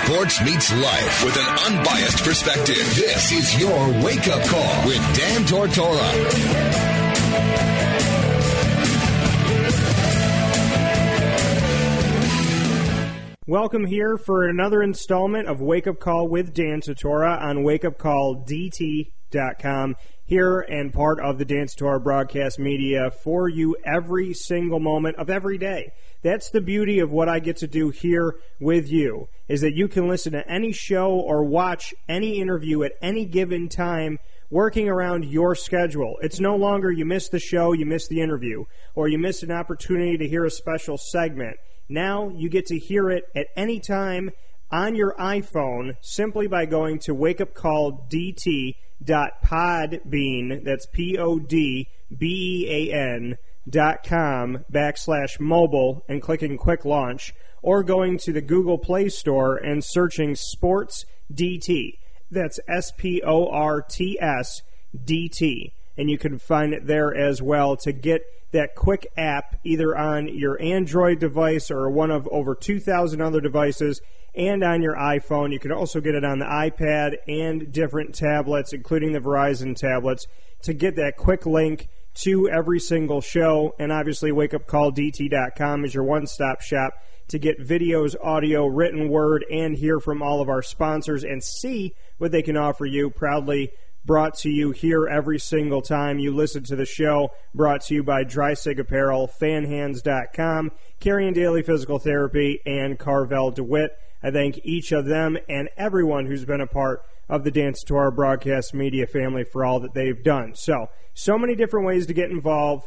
sports meets life with an unbiased perspective. This is your wake-up call with Dan Tortora. Welcome here for another installment of Wake Up Call with Dan Tortora on wakeupcalldt.com. Here and part of the Dan Tortora broadcast media for you every single moment of every day. That's the beauty of what I get to do here with you, is that you can listen to any show or watch any interview at any given time working around your schedule. It's no longer you miss the show, you miss the interview, or you miss an opportunity to hear a special segment. Now you get to hear it at any time on your iPhone simply by going to wakeupcalldt.podbean, that's podbean.com/mobile and clicking quick launch, or going to the Google Play Store and searching Sports DT. That's SPORTS DT. And you can find it there as well to get that quick app either on your Android device or one of over 2,000 other devices, and on your iPhone. You can also get it on the iPad and different tablets, including the Verizon tablets, to get that quick link to every single show. And obviously, wakeupcalldt.com is your one-stop shop to get videos, audio, written word, and hear from all of our sponsors and see what they can offer you. Proudly brought to you here every single time you listen to the show. Brought to you by Dry-Sig Apparel, FanHands.com, Carrion Daily Physical Therapy, and Carvel DeWitt. I thank each of them and everyone who's been a part of the Dan Tortora broadcast media family for all that they've done. So many different ways to get involved.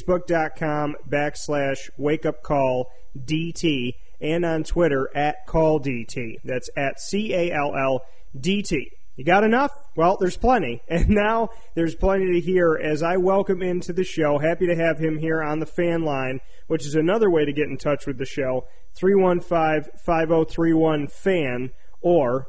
Facebook.com/wakeupcalldt, and on Twitter @CallDT. That's @CALLDT. You got enough? Well, there's plenty. And now there's plenty to hear as I welcome into the show. Happy to have him here on the fan line, which is another way to get in touch with the show. 315-5031-FAN or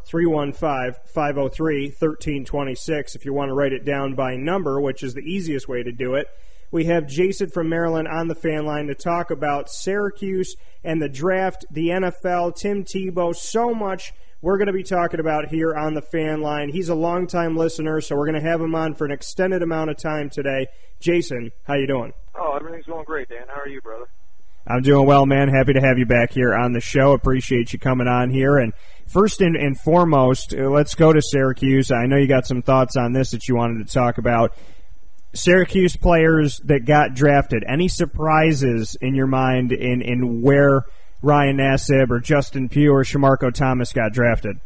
315-503-1326 if you want to write it down by number, which is the easiest way to do it. We have Jason from Maryland on the fan line to talk about Syracuse and the draft, the NFL, Tim Tebow, so much we're going to be talking about here on the fan line. He's a longtime listener, so we're going to have him on for an extended amount of time today. Jason, how you doing? Oh, everything's going great, Dan. How are you, brother? I'm doing well, man. Happy to have you back here on the show. Appreciate you coming on here. And first and foremost, let's go to Syracuse. I know you got some thoughts on this that you wanted to talk about. Syracuse players that got drafted, any surprises in your mind in where Ryan Nassib or Justin Pugh or Shamarko Thomas got drafted?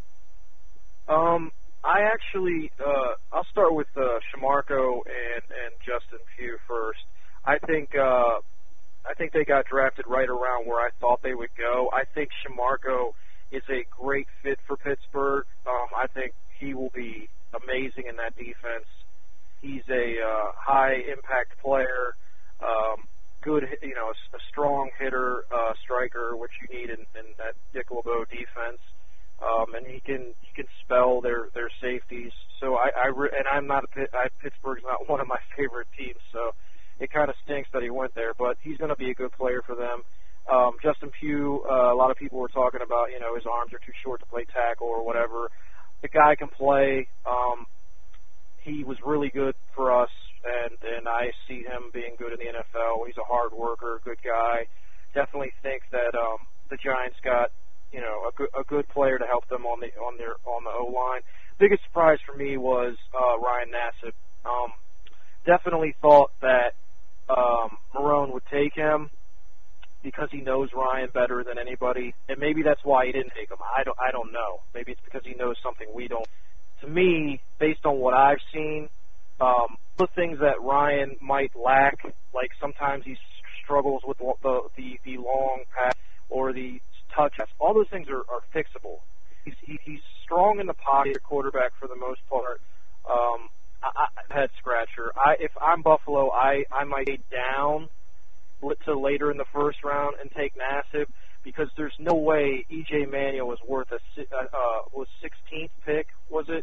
I'll start with Shamarko and Justin Pugh first. I think they got drafted right around where I thought they would go. I think Shamarko is a great fit for Pittsburgh. I think he will be amazing in that defense. He's a high-impact player, good, a strong hitter, striker, which you need in that Dick LeBeau defense, and he can spell their safeties. So Pittsburgh's not one of my favorite teams, so it kind of stinks that he went there, but he's going to be a good player for them. Justin Pugh, a lot of people were talking about, his arms are too short to play tackle or whatever. The guy can play. He was really good for us, and I see him being good in the NFL. He's a hard worker, good guy. Definitely think that the Giants got a good player to help them on the O-line. Biggest surprise for me was Ryan Nassib. Definitely thought that Marrone would take him because he knows Ryan better than anybody, and maybe that's why he didn't take him. I don't know. Maybe it's because he knows something we don't. To me, based on what I've seen, the things that Ryan might lack, like sometimes he struggles with the long pass or the touch, all those things are fixable. He's strong in the pocket, quarterback for the most part. Head scratcher. If I'm Buffalo, I might get down to later in the first round and take Nassib, because there's no way E.J. Manuel was worth was 16th pick, was it?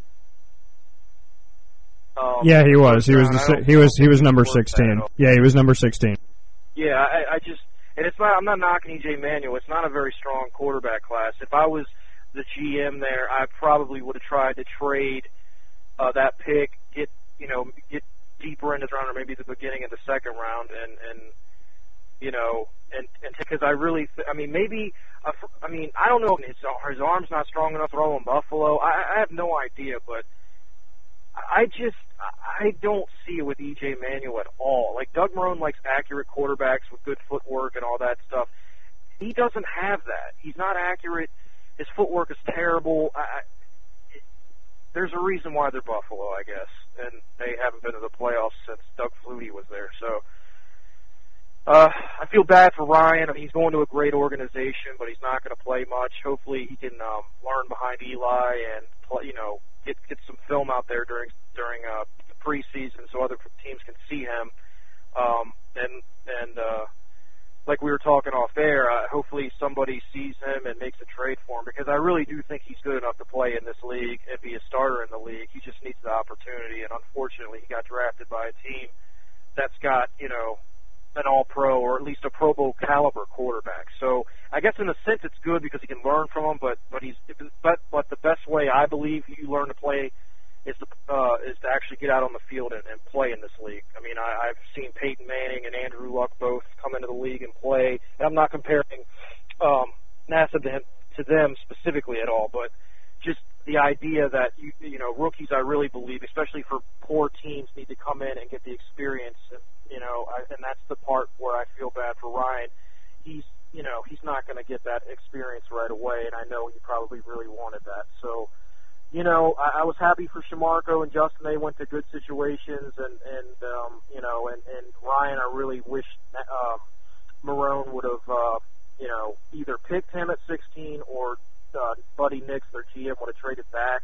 Yeah, he was. He was number 16. Yeah, he was number 16. Yeah, And I'm not knocking E.J. Manuel. It's not a very strong quarterback class. If I was the GM there, I probably would have tried to trade that pick, get deeper into the round, or maybe the beginning of the second round, and because I really, I don't know if his arm's not strong enough to throw in Buffalo. I have no idea, but I don't see it with E.J. Manuel at all. Like, Doug Marrone likes accurate quarterbacks with good footwork and all that stuff. He doesn't have that. He's not accurate. His footwork is terrible. There's a reason why they're Buffalo, I guess, and they haven't been to the playoffs since Doug Flutie was there. So I feel bad for Ryan. I mean, he's going to a great organization, but he's not going to play much. Hopefully, he can learn behind Eli and play, get some film out there during the preseason so other teams can see him. Like we were talking off air, hopefully somebody sees him and makes a trade for him, because I really do think he's good enough to play in this league and be a starter in the league. He just needs the opportunity, and unfortunately, he got drafted by a team that's got an All-Pro or at least a Pro Bowl caliber quarterback. So I guess in a sense it's good because he can learn from him, but the best way I believe you learn to play is to actually get out on the field and play in this league. I mean, I've seen Peyton Manning and Andrew Luck both come into the league and play, and I'm not comparing Nassib to them specifically at all, but just the idea that rookies, I really believe, especially for poor teams, need to come in and get the experience. And that's the part where I feel bad for Ryan. He's not going to get that experience right away, and I know he probably really wanted that. So, I was happy for Shamarko and Justin. They went to good situations, and Ryan, I really wish Marrone would have, either picked him at 16 or Buddy Nix, their GM, would have traded back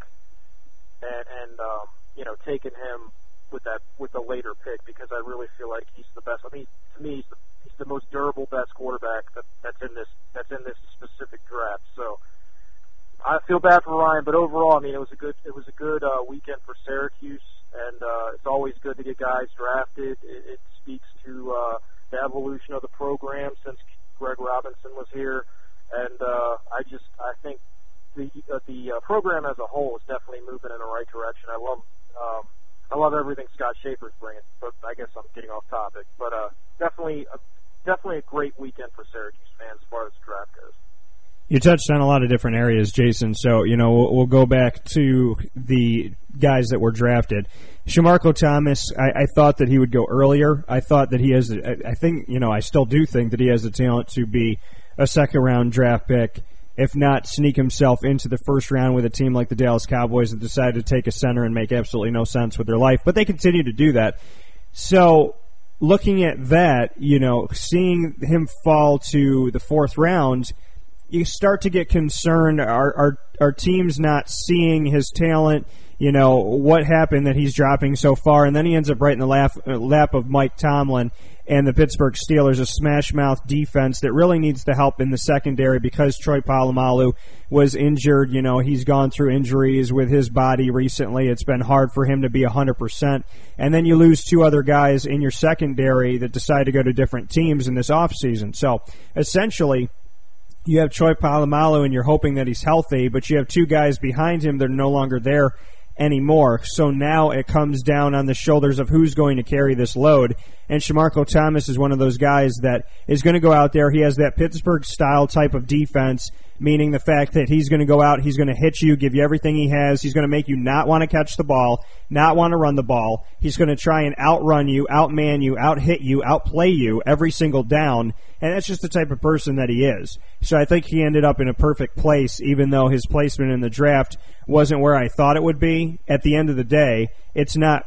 and taken him with the later pick, because I really feel like he's the best. I mean, to me, he's the most durable, best quarterback that's in this specific draft. So I feel bad for Ryan, but overall, I mean, it was a good weekend for Syracuse, and it's always good to get guys drafted. It speaks to the evolution of the program since Greg Robinson was here, and I think the program as a whole is definitely moving in the right direction. I love everything Scott Schaefer's bringing, but I guess I'm getting off topic. But definitely a great weekend for Syracuse fans as far as the draft goes. You touched on a lot of different areas, Jason, so we'll go back to the guys that were drafted. Shamarko Thomas, I thought that he would go earlier. I thought that he has, I still do think that he has the talent to be a second-round draft pick, if not sneak himself into the first round with a team like the Dallas Cowboys that decided to take a center and make absolutely no sense with their life. But they continue to do that. So looking at that, seeing him fall to the fourth round, you start to get concerned. Are teams not seeing his talent? What happened that he's dropping so far? And then he ends up right in the lap of Mike Tomlin and the Pittsburgh Steelers, a smash-mouth defense that really needs the help in the secondary because Troy Polamalu was injured. He's gone through injuries with his body recently. It's been hard for him to be 100%. And then you lose two other guys in your secondary that decide to go to different teams in this offseason. So essentially, you have Troy Polamalu and you're hoping that he's healthy, but you have two guys behind him that are no longer there anymore. So now it comes down on the shoulders of who's going to carry this load. And Shamarko Thomas is one of those guys that is going to go out there. He has that Pittsburgh-style type of defense, meaning the fact that he's going to go out, he's going to hit you, give you everything he has. He's going to make you not want to catch the ball, not want to run the ball. He's going to try and outrun you, outman you, out-hit you, outplay you every single down. And that's just the type of person that he is. So I think he ended up in a perfect place, even though his placement in the draft wasn't where I thought it would be. At the end of the day, it's not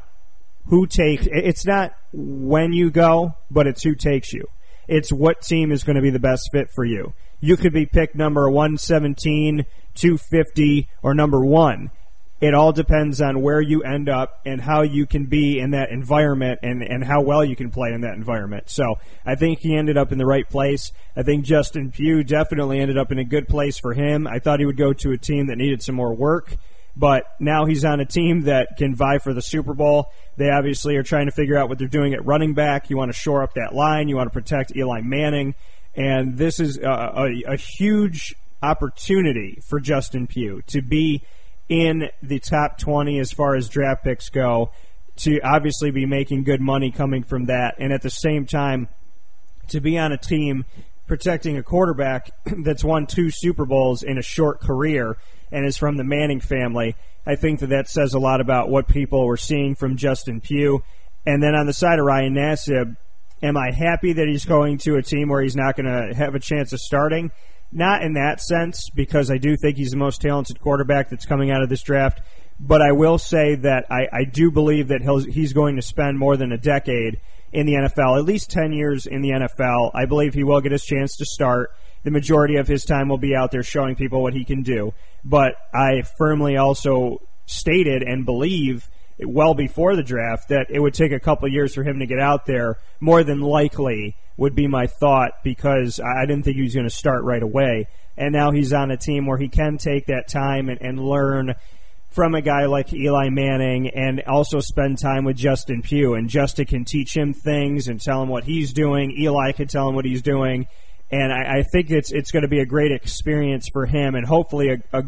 it's not when you go, but it's who takes you. It's what team is going to be the best fit for you. You could be picked number 117, 250, or number 1. It all depends on where you end up and how you can be in that environment and how well you can play in that environment. So I think he ended up in the right place. I think Justin Pugh definitely ended up in a good place for him. I thought he would go to a team that needed some more work, but now he's on a team that can vie for the Super Bowl. They obviously are trying to figure out what they're doing at running back. You want to shore up that line. You want to protect Eli Manning. And this is a huge opportunity for Justin Pugh to be in the top 20 as far as draft picks go, to obviously be making good money coming from that, and at the same time to be on a team protecting a quarterback that's won 2 Super Bowls in a short career and is from the Manning family. I think that says a lot about what people were seeing from Justin Pugh. And then on the side of Ryan Nassib, am I happy that he's going to a team where he's not going to have a chance of starting? Not in that sense, because I do think he's the most talented quarterback that's coming out of this draft. But I will say that I do believe that he's going to spend more than a decade in the NFL, at least 10 years in the NFL. I believe he will get his chance to start. The majority of his time will be out there showing people what he can do. But I firmly also stated and believe well before the draft that it would take a couple years for him to get out there. More than likely would be my thought, because I didn't think he was going to start right away. And now he's on a team where he can take that time and learn from a guy like Eli Manning, and also spend time with Justin Pugh. And Justin can teach him things and tell him what he's doing. Eli can tell him what he's doing. And I think it's going to be a great experience for him, and hopefully a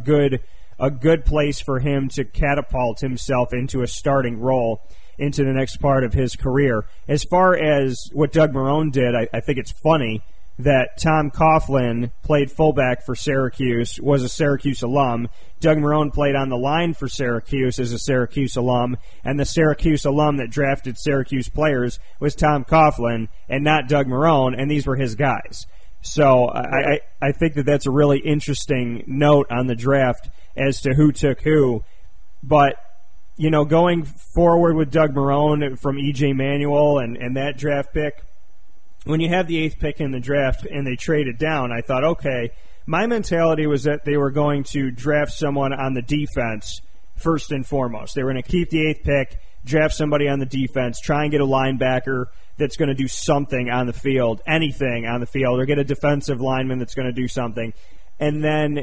good place for him to catapult himself into a starting role into the next part of his career. As far as what Doug Marrone did, I think it's funny that Tom Coughlin played fullback for Syracuse, was a Syracuse alum. Doug Marrone played on the line for Syracuse as a Syracuse alum, and the Syracuse alum that drafted Syracuse players was Tom Coughlin and not Doug Marrone, and these were his guys. So I think that's a really interesting note on the draft as to who took who. But, you know, going forward with Doug Marrone from E.J. Manuel and that draft pick, when you have the 8th pick in the draft and they traded down, I thought, okay, my mentality was that they were going to draft someone on the defense first and foremost. They were going to keep the 8th pick, draft somebody on the defense, try and get a linebacker that's going to do something on the field, anything on the field, or get a defensive lineman that's going to do something, and then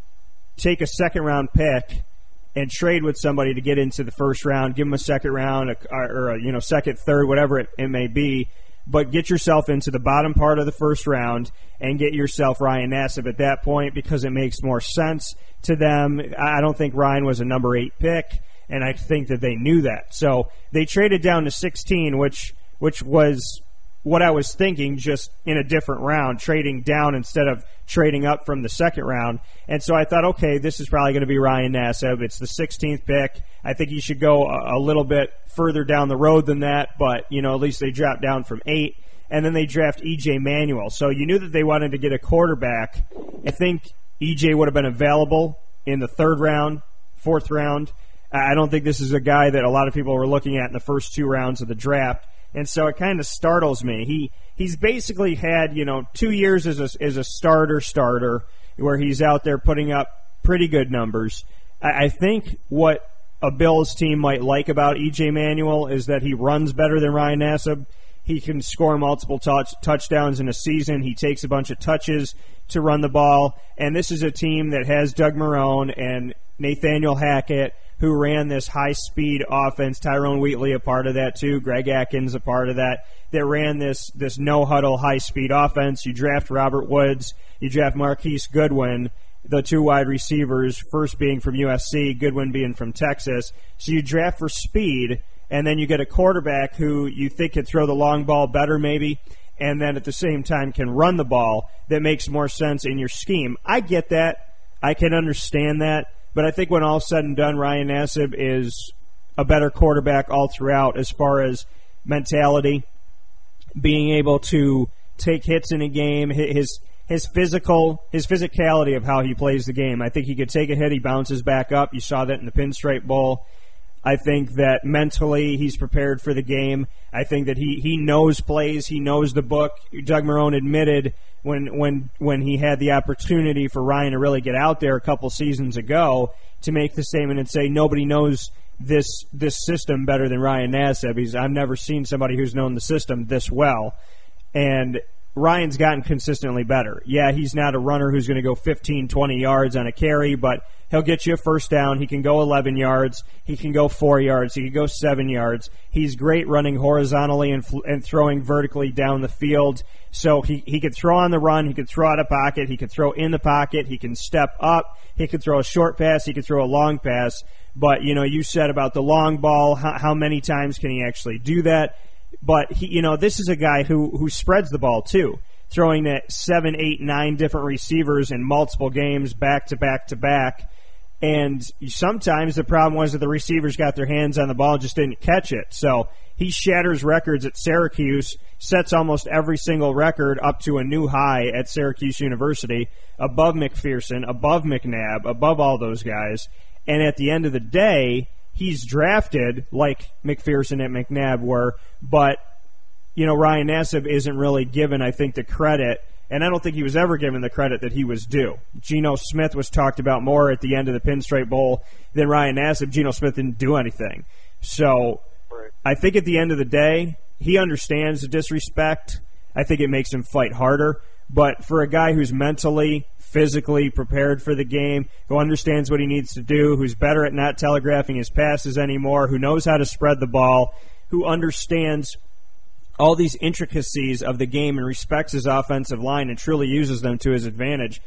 take a second-round pick and trade with somebody to get into the first round, give them a second round or second, third, whatever it may be, but get yourself into the bottom part of the first round and get yourself Ryan Nassib at that point, because it makes more sense to them. I don't think Ryan was a number 8 pick, and I think that they knew that. So they traded down to 16, which was what I was thinking, just in a different round, trading down instead of trading up from the second round. And so I thought, okay, this is probably going to be Ryan Nassib. It's the 16th pick. I think he should go a little bit further down the road than that, but, you know, at least they dropped down from 8. And then they draft E.J. Manuel. So you knew that they wanted to get a quarterback. I think E.J. would have been available in the 3rd round, 4th round. I don't think this is a guy that a lot of people were looking at in the first 2 rounds of the draft. And so it kind of startles me. He's basically had, 2 years as a starter, where he's out there putting up pretty good numbers. I think what a Bills team might like about E.J. Manuel is that he runs better than Ryan Nassib. He can score multiple touchdowns in a season. He takes a bunch of touches to run the ball. And this is a team that has Doug Marrone and Nathaniel Hackett, who ran this high-speed offense. Tyrone Wheatley a part of that too. Greg Atkins a part of that. That ran this no-huddle high-speed offense. You draft Robert Woods. You draft Marquise Goodwin, the 2 wide receivers, first being from USC, Goodwin being from Texas. So you draft for speed, and then you get a quarterback who you think could throw the long ball better maybe, and then at the same time can run the ball. That makes more sense in your scheme. I get that. I can understand that. But I think when all's said and done, Ryan Nassib is a better quarterback all throughout as far as mentality, being able to take hits in a game, his physicality of how he plays the game. I think he could take a hit, he bounces back up. You saw that in the Pinstripe Bowl. I think that mentally he's prepared for the game. I think that he knows plays, he knows the book. Doug Marrone admitted when he had the opportunity for Ryan to really get out there a couple seasons ago to make the statement and say nobody knows this system better than Ryan Nassib. I've never seen somebody who's known the system this well. And Ryan's gotten consistently better. Yeah, he's not a runner who's going to go 15, 20 yards on a carry, but he'll get you a first down. He can go 11 yards. He can go 4 yards. He can go 7 yards. He's great running horizontally and throwing vertically down the field. So he could throw on the run. He could throw out of pocket. He could throw in the pocket. He can step up. He could throw a short pass. He could throw a long pass. But, you said about the long ball, how many times can he actually do that? But this is a guy who spreads the ball too, throwing at 7, 8, 9 different receivers in multiple games, back to back to back. And sometimes the problem was that the receivers got their hands on the ball and just didn't catch it. So he shatters records at Syracuse, sets almost every single record up to a new high at Syracuse University, above McPherson, above McNabb, above all those guys. And at the end of the day, he's drafted like McPherson and McNabb were, but, Ryan Nassib isn't really given, I think, the credit, and I don't think he was ever given the credit that he was due. Geno Smith was talked about more at the end of the Pinstripe Bowl than Ryan Nassib. Geno Smith didn't do anything. So I think at the end of the day, he understands the disrespect. I think it makes him fight harder. But for a guy who's mentally, physically prepared for the game, who understands what he needs to do, who's better at not telegraphing his passes anymore, who knows how to spread the ball, who understands all these intricacies of the game and respects his offensive line and truly uses them to his advantage,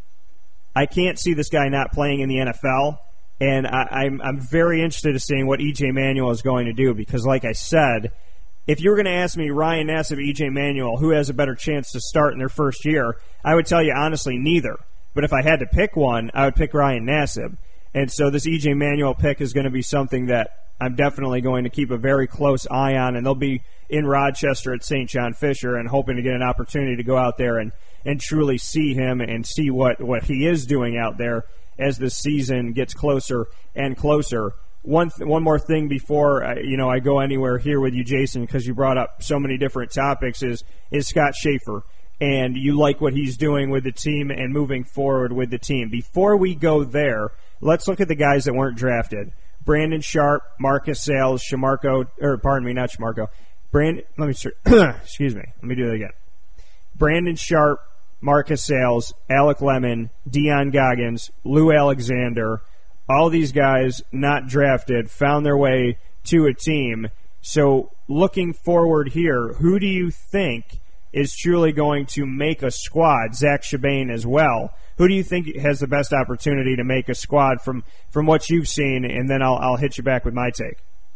I can't see this guy not playing in the NFL. And I'm very interested in seeing what E.J. Manuel is going to do because, like I said, if you were going to ask me Ryan Nassib, E.J. Manuel, who has a better chance to start in their first year, I would tell you honestly neither. But if I had to pick one, I would pick Ryan Nassib. And so this E.J. Manuel pick is going to be something that I'm definitely going to keep a very close eye on, and they'll be in Rochester at St. John Fisher and hoping to get an opportunity to go out there and truly see him and see what he is doing out there as the season gets closer and closer. One more thing before I go anywhere here with you, Jason, because you brought up so many different topics, is Scott Schaefer, and you like what he's doing with the team and moving forward with the team. Before we go there, let's look at the guys that weren't drafted. Brandon Sharp, Marcus Sales, excuse me. Let me do that again. Brandon Sharp, Marcus Sales, Alec Lemon, Deion Goggins, Lou Alexander, all these guys not drafted found their way to a team. So looking forward here, who do you think is truly going to make a squad? Zach Chebane as well. Who do you think has the best opportunity to make a squad from what you've seen? And then I'll hit you back with my take.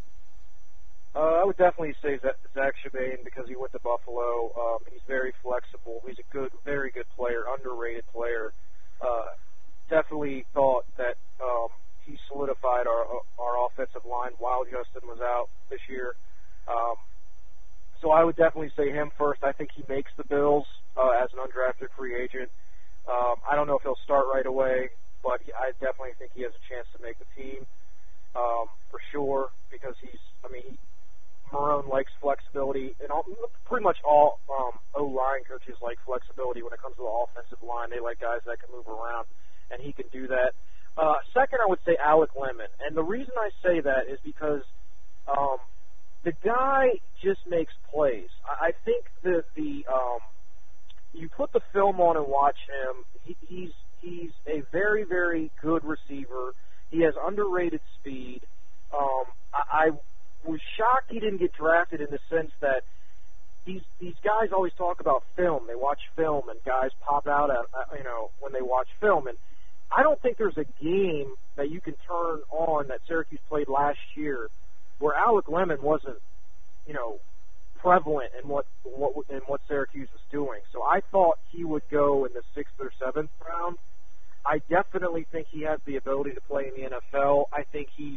I would definitely say Zach Chebane because he went to Buffalo. He's very flexible. He's a very good player, underrated player. Definitely thought that he solidified our offensive line while Justin was out this year. So I would definitely say him first. I think he makes the Bills as an undrafted free agent. I don't know if he'll start right away, but I definitely think he has a chance to make the team for sure because Marone likes flexibility, and pretty much all O-line coaches like flexibility when it comes to the offensive line. They like guys that can move around, and he can do that. Second, I would say Alec Lemon, and the reason I say that is because the guy just makes plays. I think that you put the film on and watch him. He's a very, very good receiver. He has underrated speed. I was shocked he didn't get drafted in the sense that these guys always talk about film. They watch film, and guys pop out at when they watch film. And I don't think there's a game that you can turn on that Syracuse played last year where Alec Lemon wasn't, prevalent in what Syracuse was doing. So I thought he would go in the 6th or 7th round. I definitely think he has the ability to play in the NFL. I think he's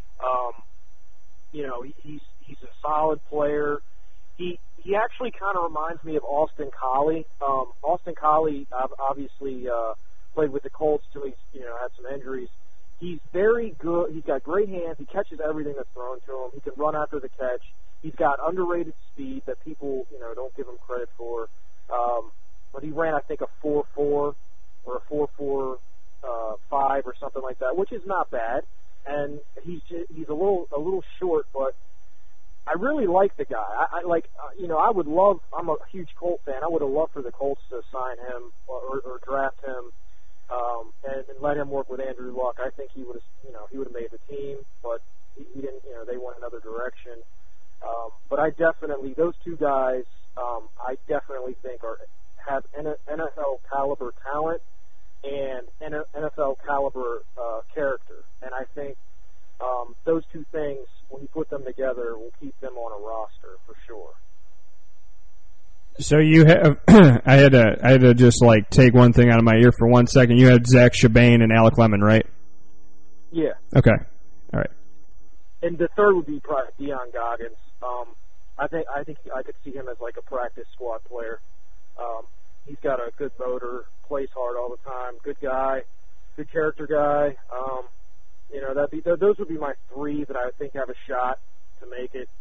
he's a solid player. He actually kind of reminds me of Austin Collie. Austin Collie obviously played with the Colts till he's had some injuries. He's very good. He's got great hands. He catches everything that's thrown to him. He can run after the catch. He's got underrated speed that people don't give him credit for. But he ran, I think, a 4.4 or a 4.45 or something like that, which is not bad. And he's a little short, but I really like the guy. I would love. I'm a huge Colt fan. I would have loved for the Colts to sign him or draft him, and let him work with Andrew Luck. I think he would have made the team, but he didn't. They went another direction. But I definitely, those two guys, I definitely think have NFL caliber talent and NFL caliber character, and I think those two things, when you put them together, will keep them on a roster for sure. So you have, I had to just like take one thing out of my ear for 1 second. You had Zach Chibane and Alec Lemon, right? Yeah. Okay. All right. And the third would be probably Deion Goggins. I think I could see him as like a practice squad player. He's got a good motor, plays hard all the time, good guy, good character guy. Those would be my three that I think have a shot to make it.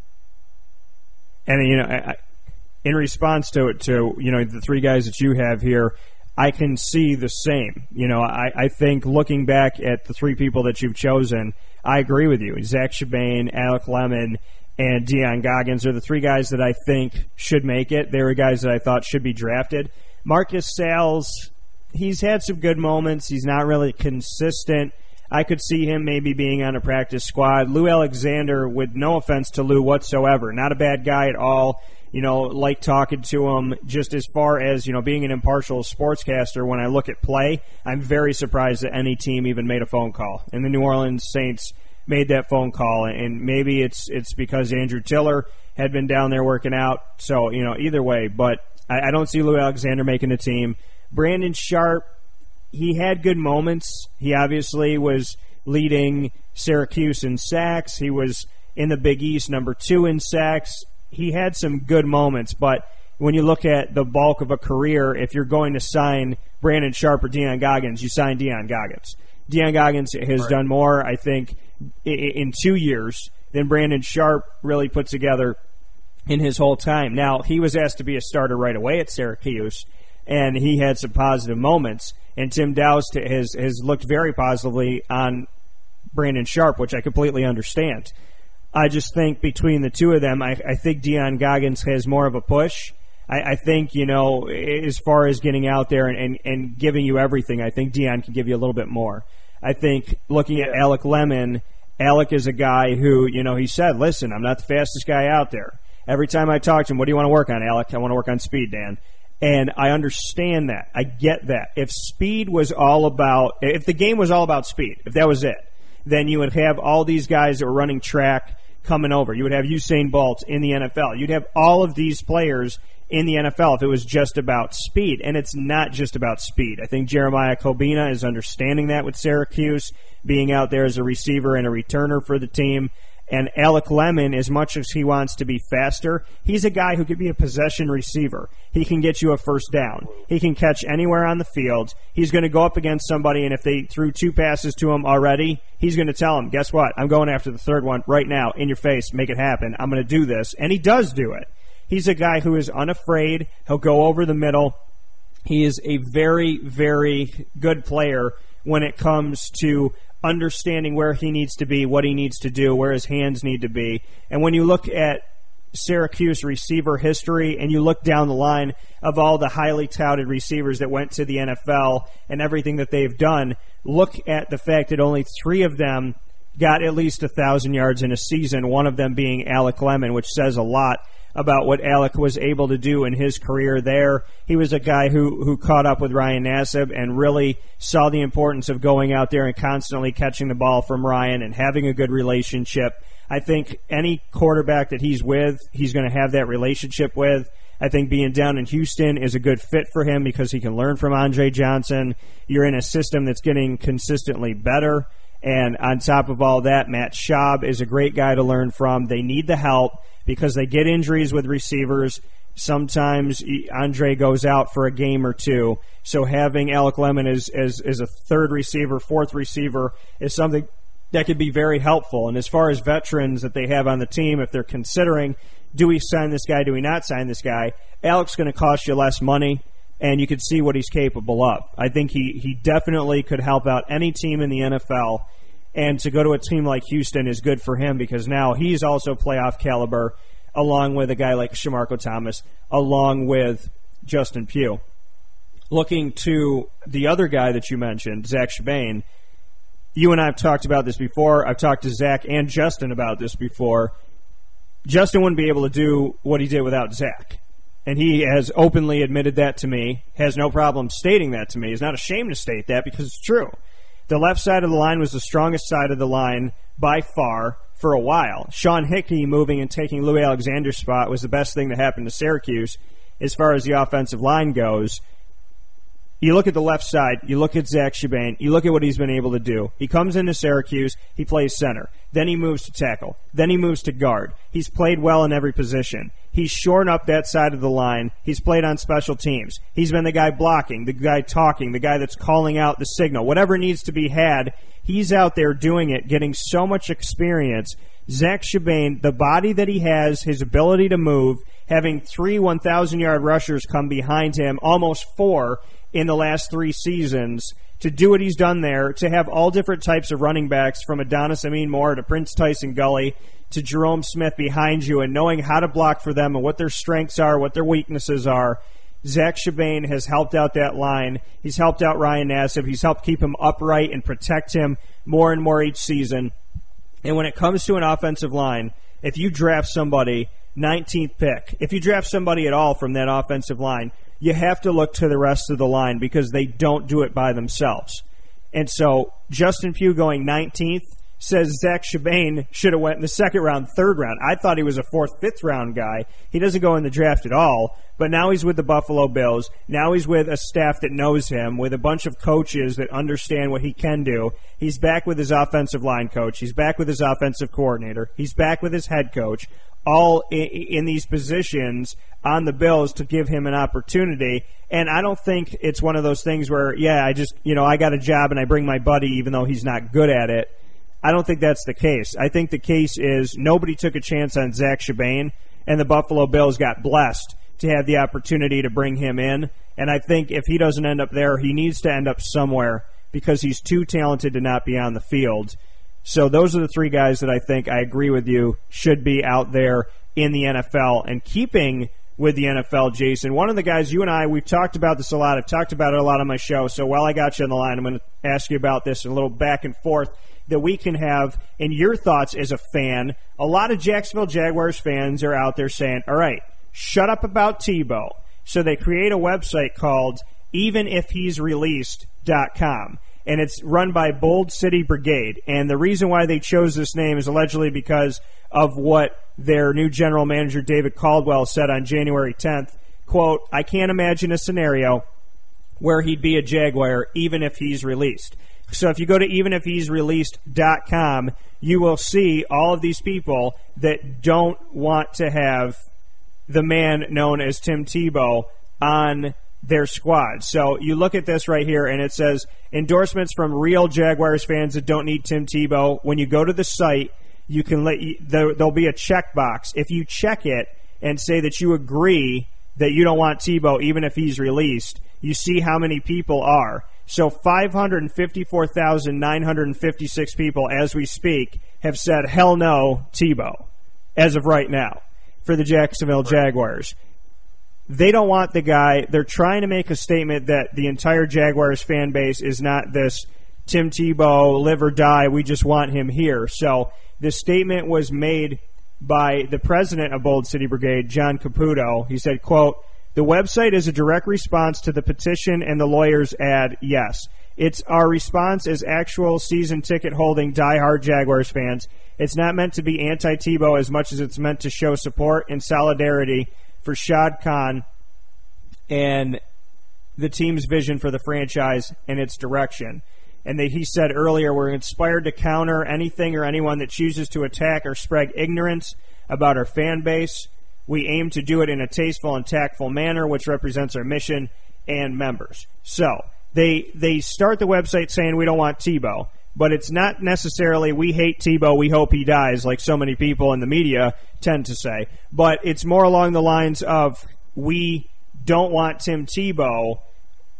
And in response to the three guys that you have here, I can see the same. I think looking back at the three people that you've chosen, I agree with you. Zach Chibane, Alec Lemon, and Deion Goggins are the three guys that I think should make it. They were guys that I thought should be drafted. Marcus Sayles, he's had some good moments. He's not really consistent. I could see him maybe being on a practice squad. Lou Alexander, with no offense to Lou whatsoever, not a bad guy at all. Like talking to him, just as far as, being an impartial sportscaster, when I look at play, I'm very surprised that any team even made a phone call. And the New Orleans Saints made that phone call, and maybe it's because Andrew Tiller had been down there working out. So, either way, but I don't see Lou Alexander making the team. Brandon Sharp, he had good moments. He obviously was leading Syracuse in sacks. He was in the Big East, number 2 in sacks. He had some good moments, but when you look at the bulk of a career, if you're going to sign Brandon Sharp or Deion Goggins, you sign Deion Goggins. Deion Goggins has done more, I think, in 2 years than Brandon Sharp really put together in his whole time. Now, he was asked to be a starter right away at Syracuse, and he had some positive moments. And Tim Doust has looked very positively on Brandon Sharp, which I completely understand. I just think between the two of them, I think Deion Goggins has more of a push. I think, as far as getting out there and giving you everything, I think Deion can give you a little bit more. I think looking at Alec Lemon, Alec is a guy who, he said, listen, I'm not the fastest guy out there. Every time I talk to him, what do you want to work on, Alec? I want to work on speed, Dan. And I understand that. I get that. If the game was all about speed, if that was it, then you would have all these guys that were running track coming over. You would have Usain Bolt in the NFL. You'd have all of these players in the NFL if it was just about speed. And it's not just about speed. I think Jeremiah Kobina is understanding that with Syracuse, being out there as a receiver and a returner for the team. And Alec Lemon, as much as he wants to be faster, he's a guy who could be a possession receiver. He can get you a first down. He can catch anywhere on the field. He's going to go up against somebody, and if they threw 2 passes to him already, he's going to tell him, guess what? I'm going after the third one right now, in your face, make it happen. I'm going to do this. And he does do it. He's a guy who is unafraid. He'll go over the middle. He is a very, very good player when it comes to understanding where he needs to be, what he needs to do, where his hands need to be. And when you look at Syracuse receiver history and you look down the line of all the highly touted receivers that went to the NFL and everything that they've done, look at the fact that only 3 of them got at least 1,000 yards in a season, one of them being Alec Lemon, which says a lot about what Alec was able to do in his career there. He was a guy who caught up with Ryan Nassib and really saw the importance of going out there and constantly catching the ball from Ryan and having a good relationship. I think any quarterback that he's with, he's going to have that relationship with. I think being down in Houston is a good fit for him because he can learn from Andre Johnson. You're in a system that's getting consistently better. And on top of all that, Matt Schaub is a great guy to learn from. They need the help because they get injuries with receivers. Sometimes Andre goes out for a game or 2. So having Alec Lemon as a third receiver, fourth receiver is something that could be very helpful. And as far as veterans that they have on the team, if they're considering, do we sign this guy, do we not sign this guy, Alec's going to cost you less money, and you can see what he's capable of. I think he definitely could help out any team in the NFL. And to go to a team like Houston is good for him because now he's also playoff caliber, along with a guy like Shamarko Thomas, along with Justin Pugh. Looking to the other guy that you mentioned, Zach Chibane, you and I have talked about this before. I've talked to Zach and Justin about this before. Justin wouldn't be able to do what he did without Zach. And he has openly admitted that to me, has no problem stating that to me. He's not ashamed to state that because it's true. The left side of the line was the strongest side of the line by far for a while. Sean Hickey moving and taking Louis Alexander's spot was the best thing that happened to Syracuse as far as the offensive line goes. You look at the left side, you look at Zach Chibane, you look at what he's been able to do. He comes into Syracuse, he plays center. Then he moves to tackle. Then he moves to guard. He's played well in every position. He's shored up that side of the line. He's played on special teams. He's been the guy blocking, the guy talking, the guy that's calling out the signal. Whatever needs to be had, he's out there doing it, getting so much experience. Zach Chibane, the body that he has, his ability to move, having 3 1,000-yard rushers come behind him, almost 4 in the last 3 seasons, to do what he's done there, to have all different types of running backs, from Adonis Amin Moore to Prince Tyson Gully to Jerome Smith behind you, and knowing how to block for them and what their strengths are, what their weaknesses are. Zach Chibane has helped out that line. He's helped out Ryan Nassib. He's helped keep him upright and protect him more and more each season. And when it comes to an offensive line, if you draft somebody, 19th pick, if you draft somebody at all from that offensive line, you have to look to the rest of the line because they don't do it by themselves. And so Justin Pugh going 19th says Zach Chibane should have went in the second round, third round. I thought he was a 4th, 5th round guy. He doesn't go in the draft at all, but now he's with the Buffalo Bills. Now he's with a staff that knows him, with a bunch of coaches that understand what he can do. He's back with his offensive line coach. He's back with his offensive coordinator. He's back with his head coach, all in these positions on the Bills to give him an opportunity. And I don't think it's one of those things where, I got a job and I bring my buddy even though he's not good at it. I don't think that's the case. I think the case is nobody took a chance on Zach Chibane, and the Buffalo Bills got blessed to have the opportunity to bring him in. And I think if he doesn't end up there, he needs to end up somewhere because he's too talented to not be on the field. So those are the 3 guys that I think, I agree with you, should be out there in the NFL. And keeping with the NFL, Jason, one of the guys, you and I, we've talked about this a lot. I've talked about it a lot on my show. So while I got you on the line, I'm going to ask you about this, a little back and forth that we can have, and your thoughts as a fan. A lot of Jacksonville Jaguars fans are out there saying, all right, shut up about Tebow. So they create a website called evenifhe'sreleased.com. And it's run by Bold City Brigade. And the reason why they chose this name is allegedly because of what their new general manager, David Caldwell, said on January 10th. Quote, I can't imagine a scenario where he'd be a Jaguar even if he's released. So if you go to evenifhe'sreleased.com, you will see all of these people that don't want to have the man known as Tim Tebow on their squad. So you look at this right here, and it says endorsements from real Jaguars fans that don't need Tim Tebow. When you go to the site, you can there'll be a checkbox. If you check it and say that you agree that you don't want Tebow even if he's released, you see how many people are. So 554,956 people, as we speak, have said, hell no, Tebow, as of right now, for the Jacksonville Jaguars. They don't want the guy. They're trying to make a statement that the entire Jaguars fan base is not this Tim Tebow, live or die, we just want him here. So this statement was made by the president of Bold City Brigade, John Caputo. He said, quote, the website is a direct response to the petition and the lawyer's ad, yes. It's our response as actual season ticket holding diehard Jaguars fans. It's not meant to be anti-Tebow as much as it's meant to show support and solidarity for Shad Khan and the team's vision for the franchise and its direction. And he said earlier, we're inspired to counter anything or anyone that chooses to attack or spread ignorance about our fan base. We aim to do it in a tasteful and tactful manner, which represents our mission and members. So they start the website saying we don't want Tebow, but it's not necessarily we hate Tebow, we hope he dies, like so many people in the media tend to say. But it's more along the lines of we don't want Tim Tebow,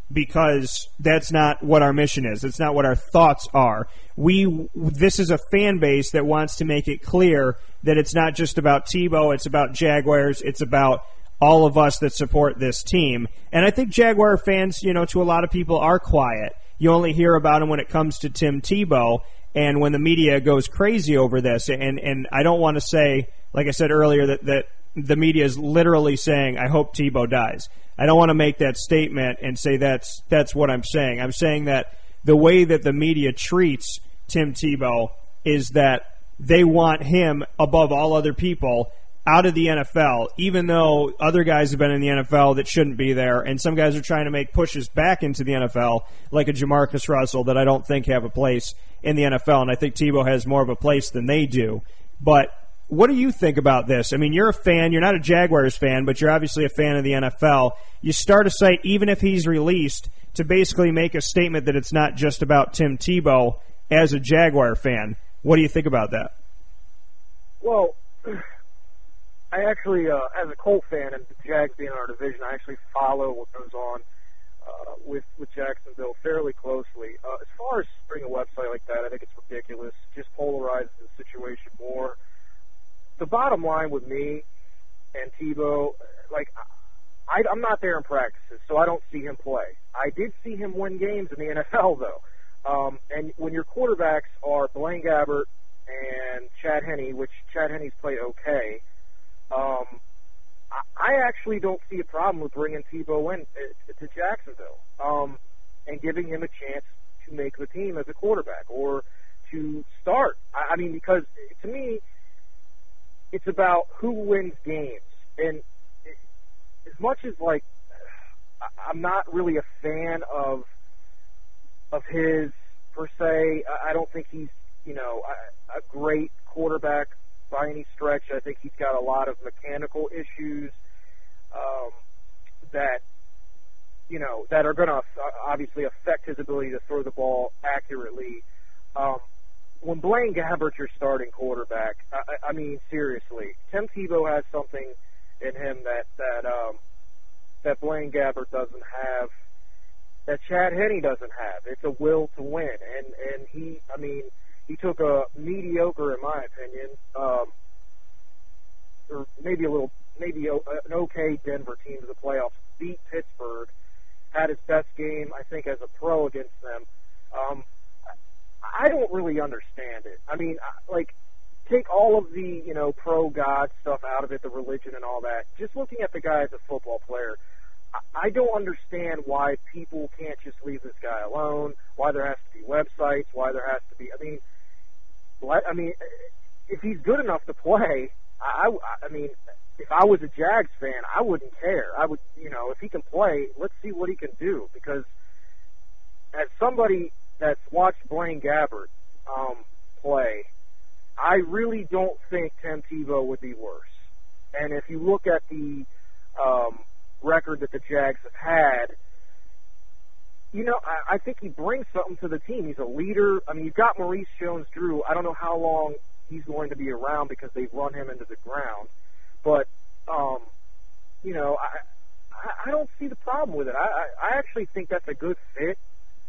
because that's not what our mission is. It's not what our thoughts are. This is a fan base that wants to make it clear that it's not just about Tebow, it's about Jaguars, it's about all of us that support this team. And I think Jaguar fans, to a lot of people are quiet. You only hear about them when it comes to Tim Tebow and when the media goes crazy over this. And I don't want to say, like I said earlier, that the media is literally saying, I hope Tebow dies. I don't want to make that statement and say that's what I'm saying. I'm saying that the way that the media treats Tim Tebow is that they want him above all other people out of the NFL, even though other guys have been in the NFL that shouldn't be there, and some guys are trying to make pushes back into the NFL, like a Jamarcus Russell, that I don't think have a place in the NFL, and I think Tebow has more of a place than they do. But what do you think about this? I mean, you're a fan. You're not a Jaguars fan, but you're obviously a fan of the NFL. You start a site, even if he's released, to basically make a statement that it's not just about Tim Tebow as a Jaguar fan. What do you think about that? Well, I actually, as a Colt fan and the Jags being in our division, I actually follow what goes on with Jacksonville fairly closely. As far as starting a website like that, I think it's ridiculous. Just polarizes the situation more. The bottom line with me and Tebow, I'm not there in practices, so I don't see him play. I did see him win games in the NFL, though. And when your quarterbacks are Blaine Gabbert and Chad Henne, which Chad Henne's played okay, I actually don't see a problem with bringing Tebow in to Jacksonville and giving him a chance to make the team as a quarterback or to start. I mean, because to me, it's about who wins games. And as much as, I'm not really a fan of his, per se, I don't think he's, a great quarterback by any stretch. I think he's got a lot of mechanical issues that are going to obviously affect his ability to throw the ball accurately. When Blaine Gabbert's your starting quarterback, I mean, seriously, Tim Tebow has something in him that Blaine Gabbert doesn't have, that Chad Henne doesn't have. It's a will to win, and he took a mediocre, in my opinion, or maybe an okay Denver team to the playoffs, beat Pittsburgh, had his best game, I think, as a pro against them. I don't really understand it. I mean, take all of the, pro-God stuff out of it, the religion and all that. Just looking at the guy as a football player, I don't understand why people can't just leave this guy alone, why there has to be websites, why there has to be, I mean, if he's good enough to play, I mean, if I was a Jags fan, I wouldn't care. I would, if he can play, let's see what he can do. Because as somebody that's watched Blaine Gabbert play, I really don't think Tim Tebow would be worse. And if you look at the record that the Jags have had, I think he brings something to the team. He's a leader. I mean, you've got Maurice Jones-Drew. I don't know how long he's going to be around because they've run him into the ground. But, I don't see the problem with it. I actually think that's a good fit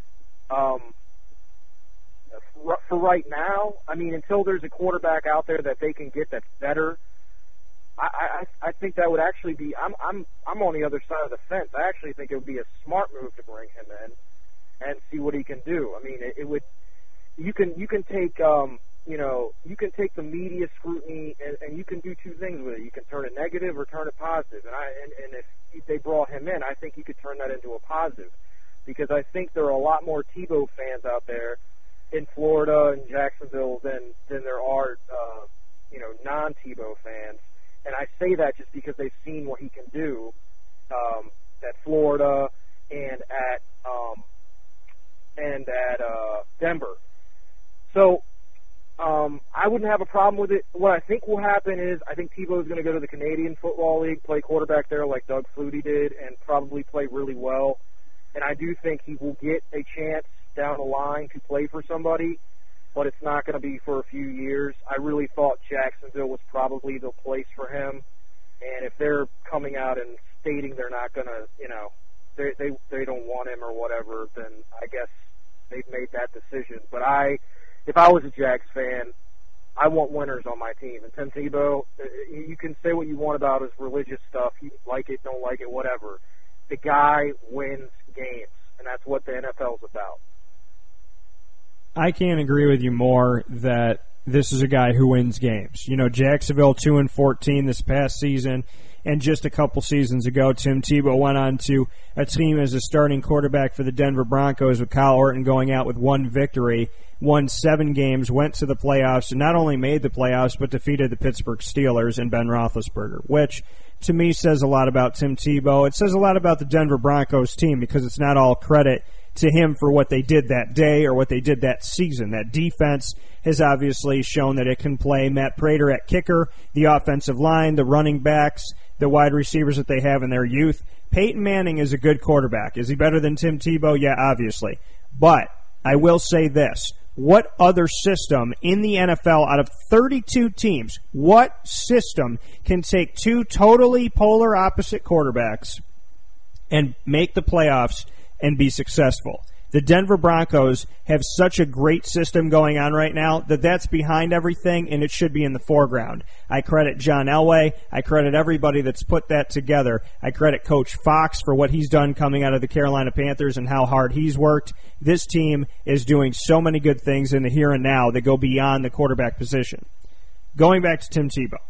for right now. I mean, until there's a quarterback out there that they can get that's better, I think that would actually be. I'm on the other side of the fence. I actually think it would be a smart move to bring him in and see what he can do. I mean, it would. You can take you can take the media scrutiny and you can do two things with it. You can turn it negative or turn it positive. And if they brought him in, I think you could turn that into a positive, because I think there are a lot more Tebow fans out there in Florida and Jacksonville than there are non-Tebow fans. And I say that just because they've seen what he can do at Florida and at Denver. So I wouldn't have a problem with it. What I think will happen is I think Tebow is going to go to the Canadian Football League, play quarterback there like Doug Flutie did, and probably play really well. And I do think he will get a chance down the line to play for somebody, but it's not going to be for a few years. I really thought Jacksonville was probably the place for him. And if they're coming out and stating they're not going to, they don't want him or whatever, then I guess they've made that decision. But if I was a Jags fan, I want winners on my team. And Tim Tebow, you can say what you want about his religious stuff. You like it, don't like it, whatever. The guy wins games, and that's what the NFL's about. I can't agree with you more that this is a guy who wins games. You know, Jacksonville 2-14 this past season, and just a couple seasons ago, Tim Tebow went on to a team as a starting quarterback for the Denver Broncos with Kyle Orton going out with one victory, won 7 games, went to the playoffs, and not only made the playoffs, but defeated the Pittsburgh Steelers and Ben Roethlisberger, which to me says a lot about Tim Tebow. It says a lot about the Denver Broncos team because it's not all credit to him for what they did that day or what they did that season. That defense has obviously shown that it can play. Matt Prater at kicker, the offensive line, the running backs, the wide receivers that they have in their youth. Peyton Manning is a good quarterback. Is he better than Tim Tebow? Yeah, obviously. But I will say this. What other system in the NFL out of 32 teams, what system can take 2 totally polar opposite quarterbacks and make the playoffs and be successful? The Denver Broncos have such a great system going on right now that that's behind everything, and it should be in the foreground. I credit John Elway. I credit everybody that's put that together. I credit Coach Fox for what he's done coming out of the Carolina Panthers and how hard he's worked. This team is doing so many good things in the here and now that go beyond the quarterback position. Going back to Tim Tebow.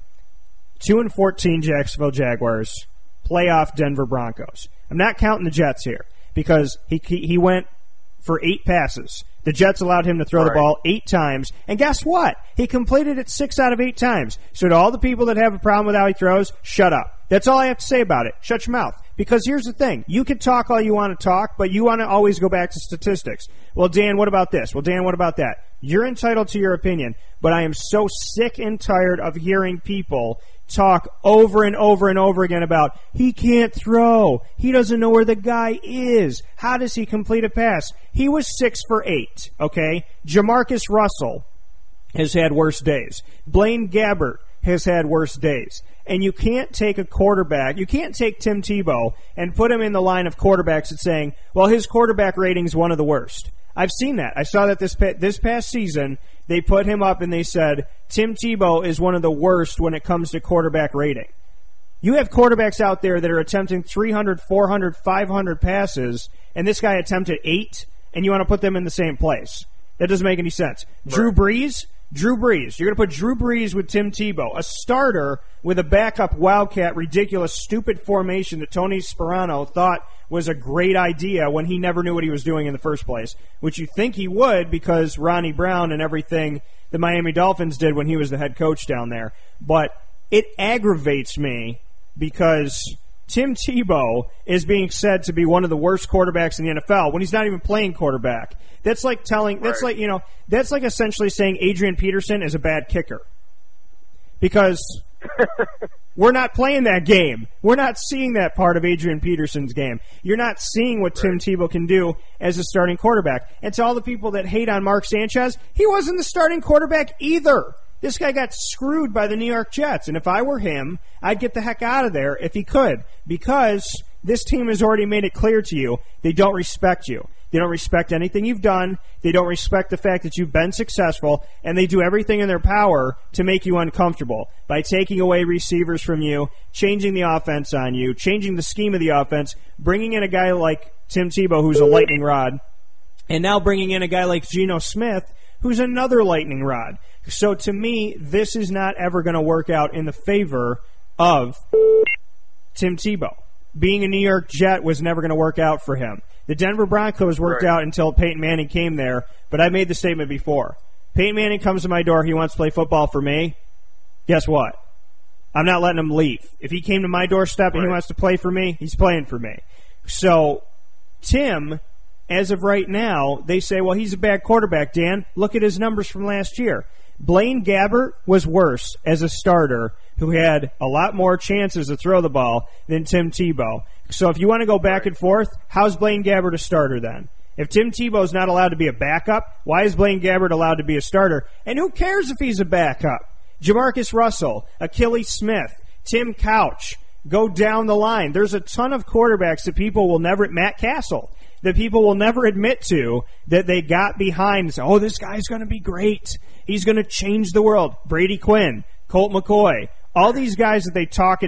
2-14 Jacksonville Jaguars, playoff Denver Broncos. I'm not counting the Jets here because he went for 8 passes. The Jets allowed him to throw the ball 8 times. And guess what? He completed it 6 out of 8 times. So to all the people that have a problem with how he throws, shut up. That's all I have to say about it. Shut your mouth. Because here's the thing. You can talk all you want to talk, but you want to always go back to statistics. Well, Dan, what about this? Well, Dan, what about that? You're entitled to your opinion, but I am so sick and tired of hearing people talk over and over and over again about he can't throw. He doesn't know where the guy is. How does he complete a pass? He was 6 for 8, okay? Jamarcus Russell has had worse days. Blaine Gabbert has had worse days. And you can't take a quarterback, you can't take Tim Tebow and put him in the line of quarterbacks that's saying, well, his quarterback rating is one of the worst. I've seen that. I saw that this past season, they put him up and they said, Tim Tebow is one of the worst when it comes to quarterback rating. You have quarterbacks out there that are attempting 300, 400, 500 passes, and this guy attempted 8, and you want to put them in the same place. That doesn't make any sense. Right. Drew Brees. You're going to put Drew Brees with Tim Tebow, a starter with a backup Wildcat, ridiculous, stupid formation that Tony Sparano thought was a great idea when he never knew what he was doing in the first place, which you think he would because Ronnie Brown and everything the Miami Dolphins did when he was the head coach down there. But it aggravates me because Tim Tebow is being said to be one of the worst quarterbacks in the NFL when he's not even playing quarterback. That's like that's like essentially saying Adrian Peterson is a bad kicker. Because we're not playing that game. We're not seeing that part of Adrian Peterson's game. You're not seeing what Tim Tebow can do as a starting quarterback. And to all the people that hate on Mark Sanchez, he wasn't the starting quarterback either. This guy got screwed by the New York Jets, and if I were him, I'd get the heck out of there if he could, because this team has already made it clear to you they don't respect you. They don't respect anything you've done. They don't respect the fact that you've been successful, and they do everything in their power to make you uncomfortable by taking away receivers from you, changing the offense on you, changing the scheme of the offense, bringing in a guy like Tim Tebow, who's a lightning rod, and now bringing in a guy like Geno Smith, who's another lightning rod. So to me, this is not ever going to work out in the favor of Tim Tebow. Being a New York Jet was never going to work out for him. The Denver Broncos worked out until Peyton Manning came there, but I made the statement before. Peyton Manning comes to my door, he wants to play football for me. Guess what? I'm not letting him leave. If he came to my doorstep and he wants to play for me, he's playing for me. So Tim, as of right now, they say, well, he's a bad quarterback, Dan. Look at his numbers from last year. Blaine Gabbert was worse as a starter who had a lot more chances to throw the ball than Tim Tebow. So if you want to go back and forth, how's Blaine Gabbert a starter then? If Tim Tebow's not allowed to be a backup, why is Blaine Gabbert allowed to be a starter? And who cares if he's a backup? Jamarcus Russell, Achilles Smith, Tim Couch, Go down the line. There's a ton of quarterbacks that people will never, Matt Castle, that people will never admit to that they got behind and say, oh, this guy's going to be great. He's going to change the world. Brady Quinn, Colt McCoy, all these guys that they talk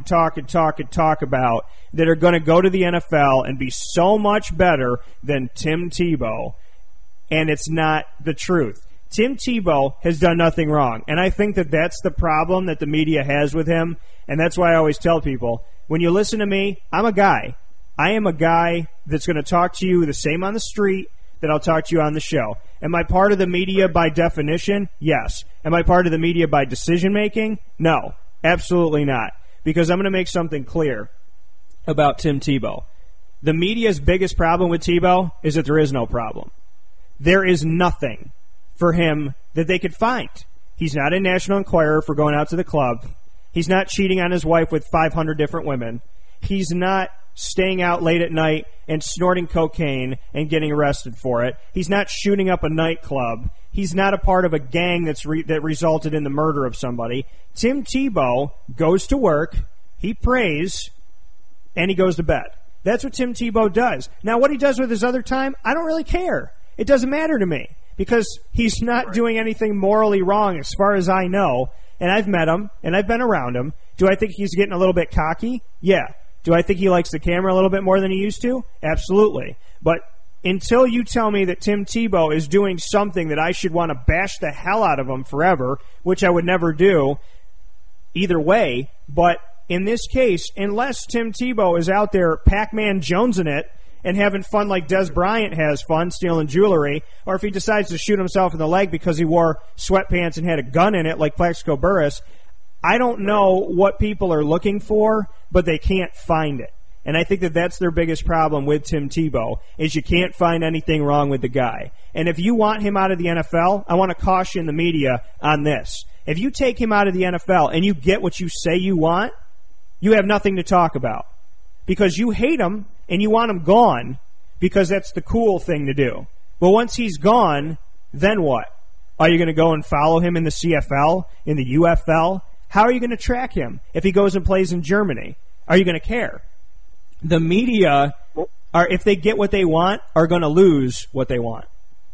about that are going to go to the NFL and be so much better than Tim Tebow, and it's not the truth. Tim Tebow has done nothing wrong, and I think that that's the problem that the media has with him, and that's why I always tell people, when you listen to me, I'm a guy. I am a guy that's going to talk to you the same on the street that I'll talk to you on the show. Am I part of the media by definition? Yes. Am I part of the media by decision-making? No, absolutely not, because I'm going to make something clear about Tim Tebow. The media's biggest problem with Tebow is that there is no problem. There is nothing for him that they could find. He's not in National Enquirer for going out to the club. He's not cheating on his wife with 500 different women. He's not staying out late at night and snorting cocaine and getting arrested for it. He's not shooting up a nightclub. He's not a part of a gang that resulted in the murder of somebody. Tim Tebow goes to work, he prays, and he goes to bed. That's what Tim Tebow does. Now, what he does with his other time, I don't really care. It doesn't matter to me because he's not doing anything morally wrong as far as I know, and I've met him, and I've been around him. Do I think he's getting a little bit cocky? Yeah. Do I think he likes the camera a little bit more than he used to? Absolutely. But until you tell me that Tim Tebow is doing something that I should want to bash the hell out of him forever, which I would never do either way, but in this case, unless Tim Tebow is out there Pac-Man Jonesing it and having fun like Des Bryant has fun, stealing jewelry, or if he decides to shoot himself in the leg because he wore sweatpants and had a gun in it like Plaxico Burress, I don't know what people are looking for, but they can't find it. And I think that that's their biggest problem with Tim Tebow, is you can't find anything wrong with the guy. And if you want him out of the NFL, I want to caution the media on this. If you take him out of the NFL and you get what you say you want, you have nothing to talk about. Because you hate him and you want him gone because that's the cool thing to do. But once he's gone, then what? Are you going to go and follow him in the CFL, in the UFL? How are you going to track him if he goes and plays in Germany? Are you going to care? The media, if they get what they want, are going to lose what they want.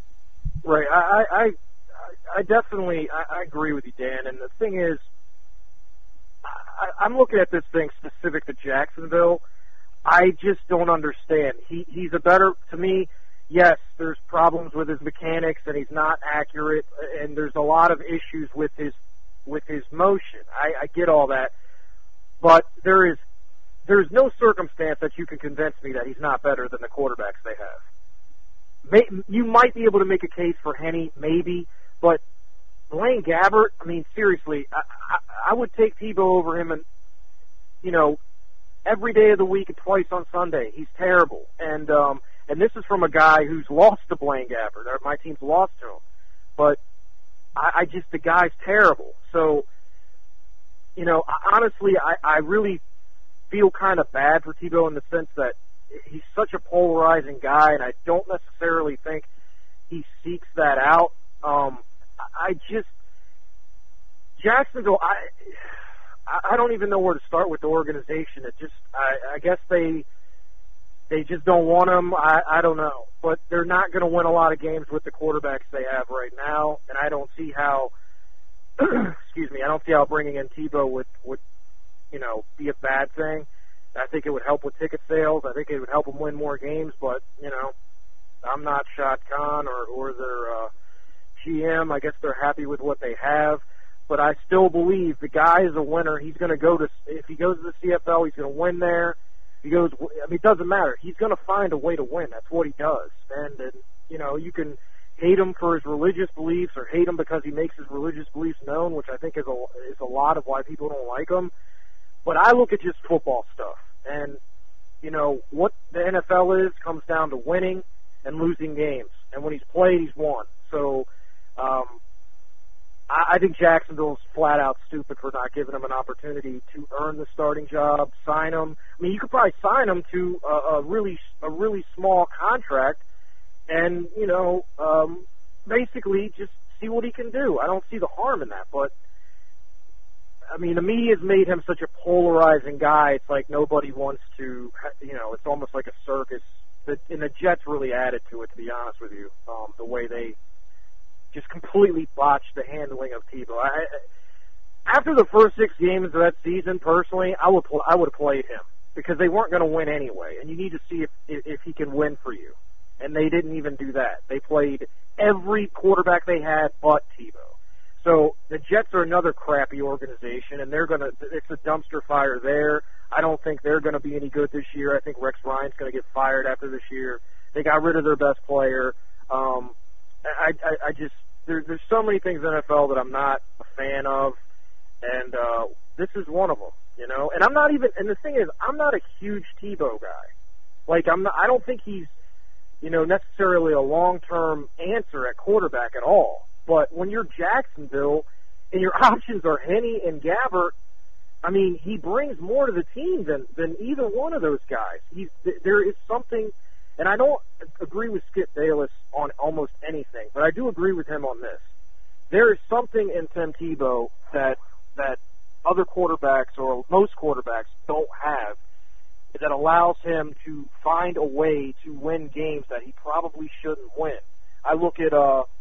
Right. I definitely agree with you, Dan. And the thing is, I'm looking at this thing specific to Jacksonville. I just don't understand. He's a better, to me, yes, there's problems with his mechanics and he's not accurate, and there's a lot of issues with his motion. I get all that. But there's no circumstance that you can convince me that he's not better than the quarterbacks they have. You might be able to make a case for Henne, maybe, but Blaine Gabbert, I mean, seriously, I would take Tebow over him, and, you know, every day of the week and twice on Sunday. He's terrible. And this is from a guy who's lost to Blaine Gabbert. My team's lost to him. But the guy's terrible. So, you know, honestly, I really feel kind of bad for Tebow in the sense that he's such a polarizing guy, and I don't necessarily think he seeks that out. Jacksonville, I don't even know where to start with the organization. It just, I guess they just don't want him. I don't know, but they're not going to win a lot of games with the quarterbacks they have right now, and I don't see how. Excuse me, I don't see how bringing in Tebow would be a bad thing. I think it would help with ticket sales. I think it would help them win more games. But I'm not Shad Khan or their GM. I guess they're happy with what they have. But I still believe the guy is a winner. He's going to go to, if he goes to the CFL, he's going to win there. He goes, I mean, it doesn't matter. He's going to find a way to win. That's what he does. And you can hate him for his religious beliefs or hate him because he makes his religious beliefs known, which I think is a lot of why people don't like him. But I look at just football stuff. And, what the NFL is comes down to winning and losing games. And when he's played, he's won. So, I think Jacksonville's flat out stupid for not giving him an opportunity to earn the starting job, sign him. I mean, you could probably sign him to a really small contract and, basically just see what he can do. I don't see the harm in that, but I mean, the media's made him such a polarizing guy. It's like nobody wants to, it's almost like a circus. And the Jets really added to it, to be honest with you, the way they just completely botched the handling of Tebow. After the first 6 games of that season, personally, I would have played him because they weren't going to win anyway, and you need to see if he can win for you. And they didn't even do that. They played every quarterback they had but Tebow. So the Jets are another crappy organization, and it's a dumpster fire there. I don't think they're going to be any good this year. I think Rex Ryan's going to get fired after this year. They got rid of their best player. There's so many things in the NFL that I'm not a fan of, and this is one of them, And I'm not even. And the thing is, I'm not a huge Tebow guy. Like I don't think he's, necessarily a long-term answer at quarterback at all. But when you're Jacksonville and your options are Henne and Gabbert, I mean, he brings more to the team than either one of those guys. There is something, and I don't agree with Skip Bayless on almost anything, but I do agree with him on this. There is something in Tim Tebow that other quarterbacks or most quarterbacks don't have that allows him to find a way to win games that he probably shouldn't win. I look at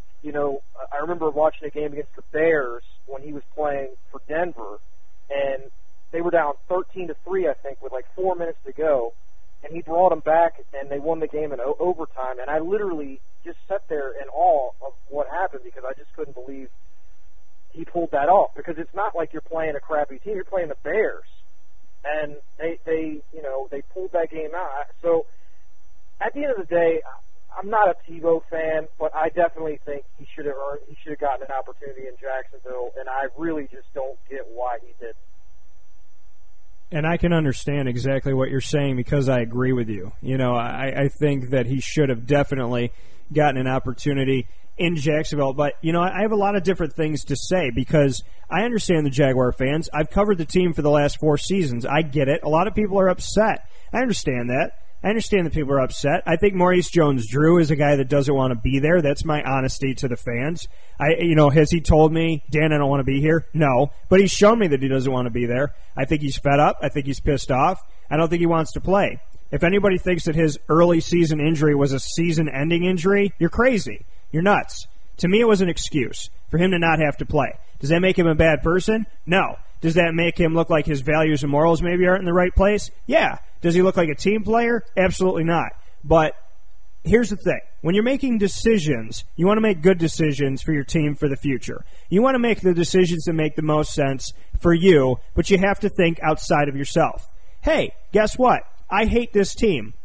I remember watching a game against the Bears when he was playing for Denver, and they were down 13-3, I think, with like 4 minutes to go, and he brought them back, and they won the game in overtime, and I literally just sat there in awe of what happened because I just couldn't believe he pulled that off, because it's not like you're playing a crappy team, you're playing the Bears, and they pulled that game out. So at the end of the day, I'm not a Tebow fan, but I definitely think he should have gotten an opportunity in Jacksonville, and I really just don't get why he didn't. And I can understand exactly what you're saying because I agree with you. I think that he should have definitely gotten an opportunity in Jacksonville. But, I have a lot of different things to say because I understand the Jaguar fans. I've covered the team for the last 4 seasons. I get it. A lot of people are upset. I understand that. I understand that people are upset. I think Maurice Jones-Drew is a guy that doesn't want to be there. That's my honesty to the fans. Has he told me, Dan, I don't want to be here? No. But he's shown me that he doesn't want to be there. I think he's fed up. I think he's pissed off. I don't think he wants to play. If anybody thinks that his early season injury was a season-ending injury, you're crazy. You're nuts. To me, it was an excuse for him to not have to play. Does that make him a bad person? No. Does that make him look like his values and morals maybe aren't in the right place? Yeah. Does he look like a team player? Absolutely not. But here's the thing. When you're making decisions, you want to make good decisions for your team for the future. You want to make the decisions that make the most sense for you, but you have to think outside of yourself. Hey, guess what? I hate this team.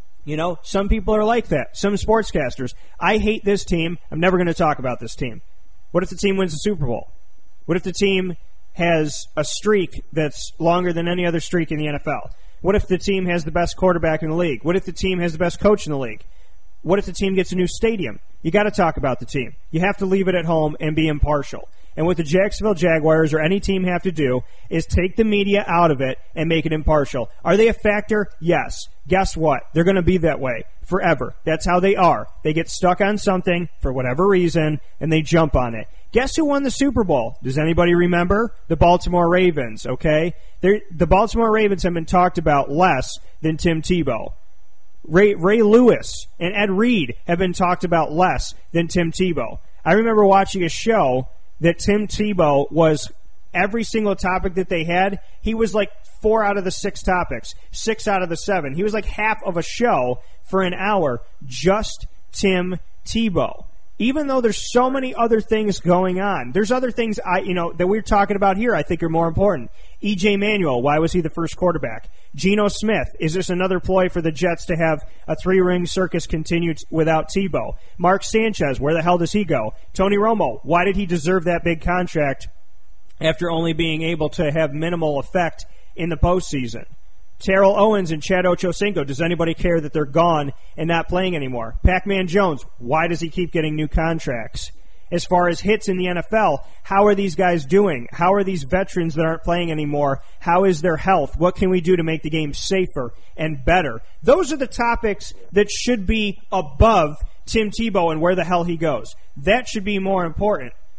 Some people are like that. Some sportscasters. I hate this team. I'm never going to talk about this team. What if the team wins the Super Bowl? What if the team has a streak that's longer than any other streak in the NFL? What if the team has the best quarterback in the league? What if the team has the best coach in the league? What if the team gets a new stadium? You got to talk about the team. You have to leave it at home and be impartial. And what the Jacksonville Jaguars or any team have to do is take the media out of it and make it impartial. Are they a factor? Yes. Guess what? They're going to be that way forever. That's how they are. They get stuck on something for whatever reason, and they jump on it. Guess who won the Super Bowl? Does anybody remember? The Baltimore Ravens, okay? The Baltimore Ravens have been talked about less than Tim Tebow. Ray Lewis and Ed Reed have been talked about less than Tim Tebow. I remember watching a show that Tim Tebow was, every single topic that they had, he was like 4 out of the 6 topics, 6 out of the 7. He was like half of a show for an hour, just Tim Tebow. Even though there's so many other things going on, there's other things that we're talking about here I think are more important. E.J. Manuel, why was he the first quarterback? Geno Smith, is this another ploy for the Jets to have a 3-ring circus continued without Tebow? Mark Sanchez, where the hell does he go? Tony Romo, why did he deserve that big contract after only being able to have minimal effect in the postseason? Terrell Owens and Chad Ochocinco, does anybody care that they're gone and not playing anymore? Pac-Man Jones, why does he keep getting new contracts? As far as hits in the NFL, how are these guys doing? How are these veterans that aren't playing anymore? How is their health? What can we do to make the game safer and better? Those are the topics that should be above Tim Tebow and where the hell he goes. That should be more important.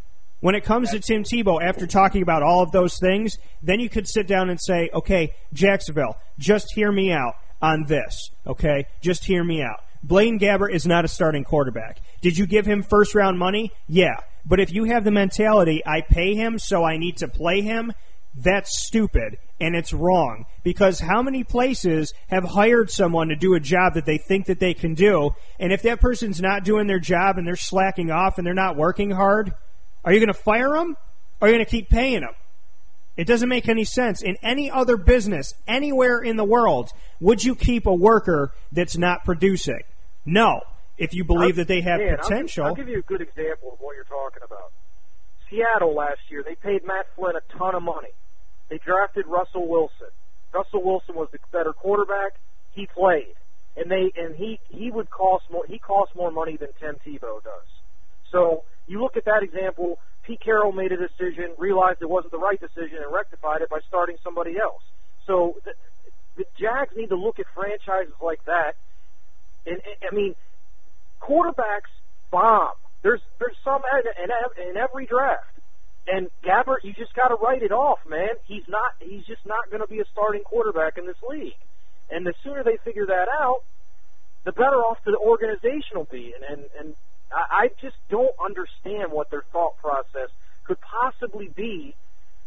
When it comes to Tim Tebow, after talking about all of those things, then you could sit down and say, okay, Jacksonville, just hear me out on this, okay? Just hear me out. Blaine Gabbert is not a starting quarterback. Did you give him first-round money? Yeah. But if you have the mentality, I pay him, so I need to play him, that's stupid, and it's wrong. Because how many places have hired someone to do a job that they think that they can do, and if that person's not doing their job and they're slacking off and they're not working hard, are you going to fire them, or are you going to keep paying them? It doesn't make any sense. In any other business, anywhere in the world, would you keep a worker that's not producing? No. If you believe that they have potential. I'll give you a good example of what you're talking about. Seattle last year, they paid Matt Flynn a ton of money. They drafted Russell Wilson. Russell Wilson was the better quarterback. He played. And he would cost more. He costs more money than Tim Tebow does. So you look at that example. Pete Carroll made a decision, realized it wasn't the right decision, and rectified it by starting somebody else. So the Jags need to look at franchises like that. And I mean, quarterbacks bomb. There's some in every draft. And Gabbert, you just got to write it off, man. He's just not going to be a starting quarterback in this league. And the sooner they figure that out, the better off the organization will be. And I just don't understand what their thought process could possibly be.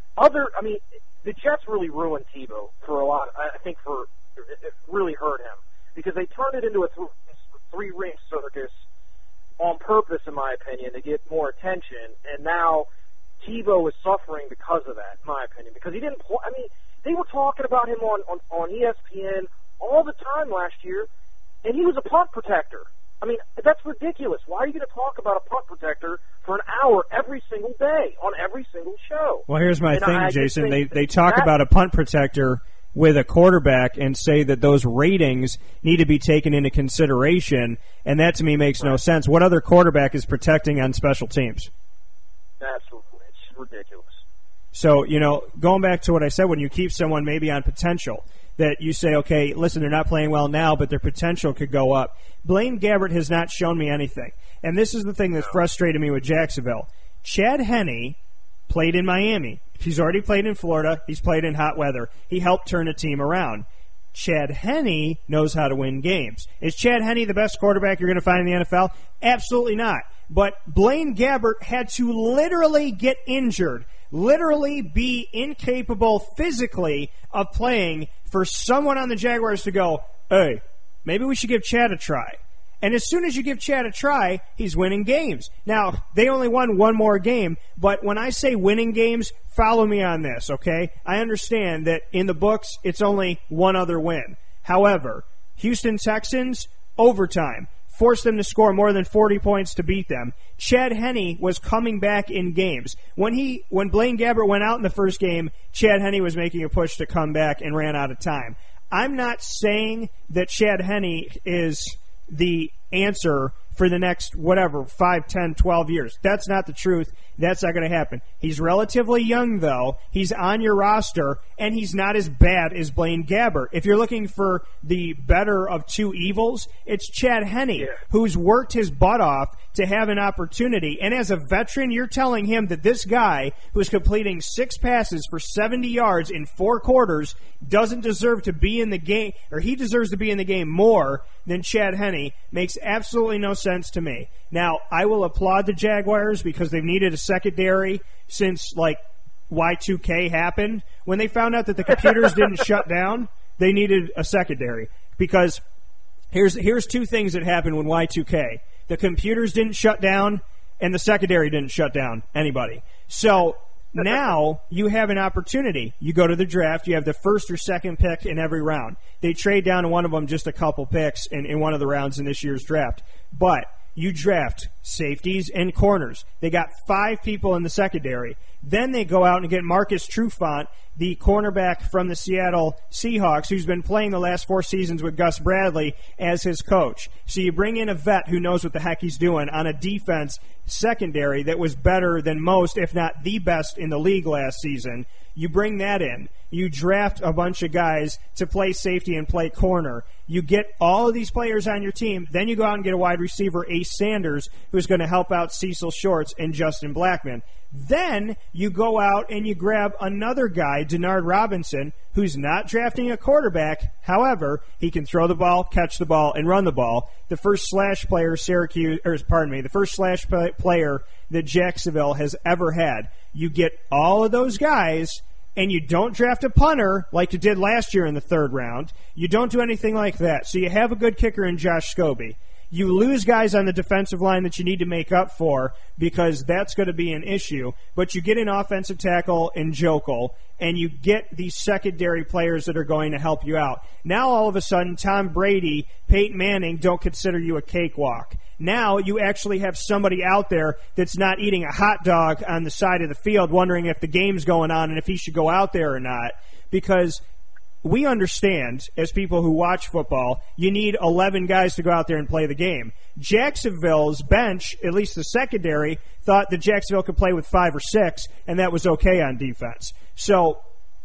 The Jets really ruined Tebow for a lot. I think it really hurt him because they turned it into a three-ring circus on purpose, in my opinion, to get more attention. And now Tebow is suffering because of that, in my opinion, because he didn't play. I mean, they were talking about him on ESPN all the time last year, and he was a punt protector. I mean, that's ridiculous. Why are you going to talk about a punt protector for an hour every single day on every single show? Well, here's my thing, Jason. They talk about a punt protector with a quarterback and say that those ratings need to be taken into consideration, and that to me makes no sense. What other quarterback is protecting on special teams? It's ridiculous. So, going back to what I said, when you keep someone maybe on potential, that you say, okay, listen, they're not playing well now, but their potential could go up. Blaine Gabbert has not shown me anything. And this is the thing that frustrated me with Jacksonville. Chad Henne played in Miami. He's already played in Florida. He's played in hot weather. He helped turn a team around. Chad Henne knows how to win games. Is Chad Henne the best quarterback you're going to find in the NFL? Absolutely not. But Blaine Gabbert had to literally get injured, literally be incapable physically of playing for someone on the Jaguars to go, hey, maybe we should give Chad a try. And as soon as you give Chad a try, he's winning games. Now, they only won one more game, but when I say winning games, follow me on this, okay? I understand that in the books, it's only one other win. However, Houston Texans, overtime, forced them to score more than 40 points to beat them. Chad Henne was coming back in games. When Blaine Gabbert went out in the first game, Chad Henne was making a push to come back and ran out of time. I'm not saying that Chad Henne is the answer for the next, 5, 10, 12 years. That's not the truth. That's not going to happen. He's relatively young, though. He's on your roster, and he's not as bad as Blaine Gabbert. If you're looking for the better of two evils, it's Chad Henne, who's worked his butt off to have an opportunity. And as a veteran, you're telling him that this guy who's completing 6 passes for 70 yards in 4 quarters doesn't deserve to be in the game, or he deserves to be in the game more than Chad Henne, makes absolutely no sense to me. Now, I will applaud the Jaguars because they've needed a secondary since, Y2K happened. When they found out that the computers didn't shut down, they needed a secondary. Because here's 2 things that happened when Y2K. The computers didn't shut down, and the secondary didn't shut down anybody. So now you have an opportunity. You go to the draft. You have the first or second pick in every round. They trade down to one of them just a couple picks in one of the rounds in this year's draft. But you draft safeties and corners. They got 5 people in the secondary. Then they go out and get Marcus Trufant, the cornerback from the Seattle Seahawks, who's been playing the last 4 seasons with Gus Bradley as his coach. So you bring in a vet who knows what the heck he's doing on a defense secondary that was better than most, if not the best in the league last season. You bring that in. You draft a bunch of guys to play safety and play corner. You get all of these players on your team. Then you go out and get a wide receiver, Ace Sanders, who's going to help out Cecil Shorts and Justin Blackmon. Then you go out and you grab another guy, Denard Robinson, who's not drafting a quarterback. However, he can throw the ball, catch the ball, and run the ball. The first slash player player that Jacksonville has ever had. You get all of those guys, and you don't draft a punter like you did last year in the third round. You don't do anything like that. So you have a good kicker in Josh Scobie. You lose guys on the defensive line that you need to make up for because that's going to be an issue. But you get an offensive tackle in Jokel, and you get these secondary players that are going to help you out. Now, all of a sudden, Tom Brady, Peyton Manning don't consider you a cakewalk. Now you actually have somebody out there that's not eating a hot dog on the side of the field wondering if the game's going on and if he should go out there or not, because we understand, as people who watch football, you need 11 guys to go out there and play the game. Jacksonville's bench, at least the secondary, thought that Jacksonville could play with 5 or 6, and that was okay on defense. So,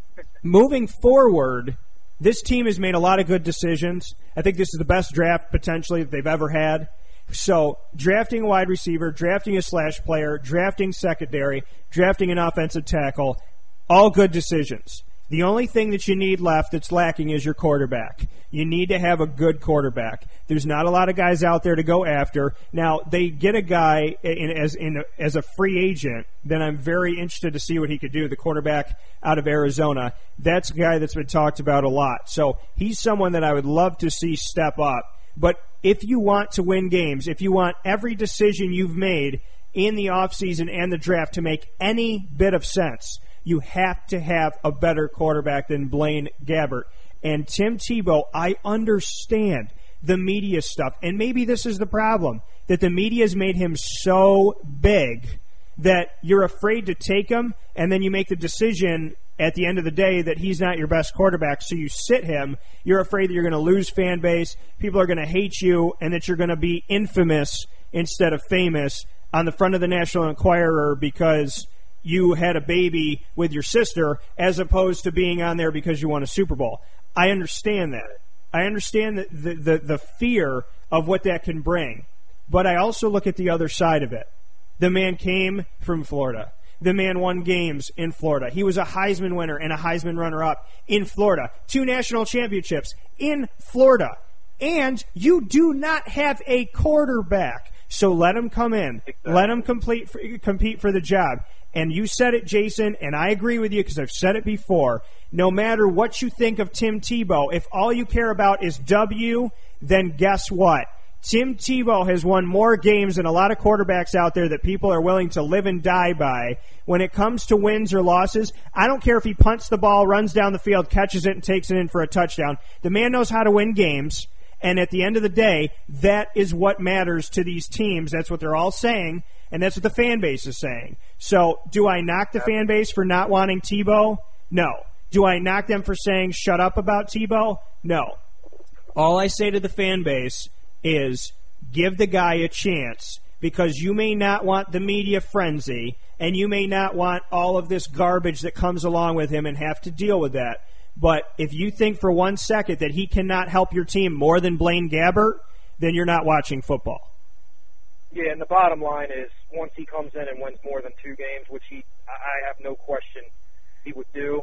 moving forward, this team has made a lot of good decisions. I think this is the best draft, potentially, that they've ever had. So, drafting a wide receiver, drafting a slash player, drafting secondary, drafting an offensive tackle, all good decisions. The only thing that you need left that's lacking is your quarterback. You need to have a good quarterback. There's not a lot of guys out there to go after. Now, they get a guy as a free agent, then I'm very interested to see what he could do, the quarterback out of Arizona. That's a guy that's been talked about a lot. So he's someone that I would love to see step up. But if you want to win games, if you want every decision you've made in the offseason and the draft to make any bit of sense, you have to have a better quarterback than Blaine Gabbert. And Tim Tebow, I understand the media stuff. And maybe this is the problem, that the media has made him so big that you're afraid to take him, and then you make the decision at the end of the day that he's not your best quarterback, so you sit him. You're afraid that you're going to lose fan base, people are going to hate you, and that you're going to be infamous instead of famous on the front of the National Enquirer because you had a baby with your sister, as opposed to being on there because you won a Super Bowl. I understand that. I understand the fear of what that can bring. But I also look at the other side of it. The man came from Florida. The man won games in Florida. He was a Heisman winner and a Heisman runner-up in Florida. 2 national championships in Florida. And you do not have a quarterback. So let him come in. Exactly. Let him compete for the job. And you said it, Jason, and I agree with you because I've said it before. No matter what you think of Tim Tebow, if all you care about is W, then guess what? Tim Tebow has won more games than a lot of quarterbacks out there that people are willing to live and die by. When it comes to wins or losses, I don't care if he punts the ball, runs down the field, catches it, and takes it in for a touchdown. The man knows how to win games, and at the end of the day, that is what matters to these teams. That's what they're all saying, and that's what the fan base is saying. So, do I knock the fan base for not wanting Tebow? No. Do I knock them for saying shut up about Tebow? No. All I say to the fan base is give the guy a chance, because you may not want the media frenzy and you may not want all of this garbage that comes along with him and have to deal with that. But if you think for 1 second that he cannot help your team more than Blaine Gabbert, then you're not watching football. Yeah, and the bottom line is once he comes in and wins more than 2 games, which I have no question he would do,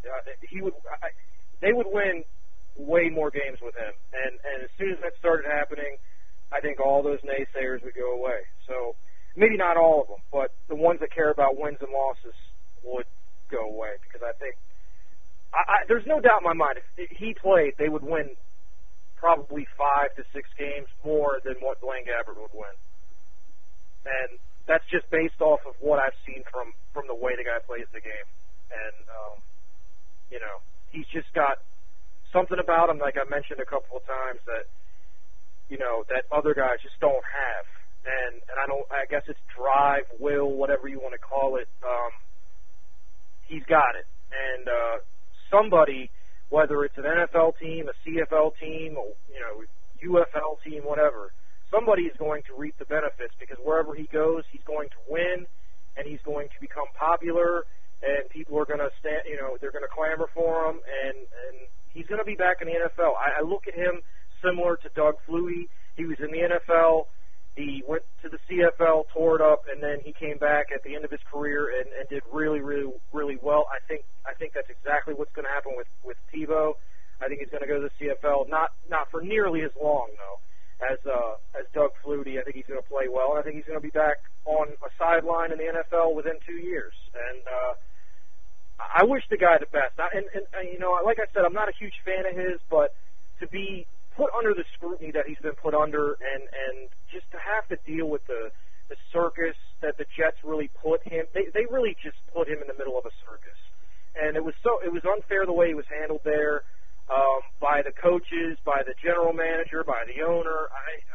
they would win way more games with him. And as soon as that started happening, I think all those naysayers would go away. So maybe not all of them, but the ones that care about wins and losses would go away, because I think there's no doubt in my mind if he played, they would win probably 5 to 6 games more than what Blaine Gabbert would win. And that's just based off of what I've seen from the way the guy plays the game. And, he's just got something about him, like I mentioned a couple of times, that, that other guys just don't have. And I guess it's drive, will, whatever you want to call it. He's got it. And somebody, whether it's an NFL team, a CFL team, or, UFL team, whatever, somebody is going to reap the benefits, because wherever he goes, he's going to win, and he's going to become popular, and people are going to stand. They're going to clamor for him, and he's going to be back in the NFL. I look at him similar to Doug Flutie. He was in the NFL. He went to the CFL, tore it up, and then he came back at the end of his career and did really, really, really well. I think that's exactly what's going to happen with Tebow. I think he's going to go to the CFL, not for nearly as long though as Doug Flutie. I think he's going to play well, and I think he's going to be back on a sideline in the NFL within 2 years. And I wish the guy the best. And like I said, I'm not a huge fan of his, but to be put under the scrutiny that he's been put under, and just to have to deal with the circus that the Jets really put him, they really just put him in the middle of a circus, and it was unfair the way he was handled there, by the coaches, by the general manager, by the owner.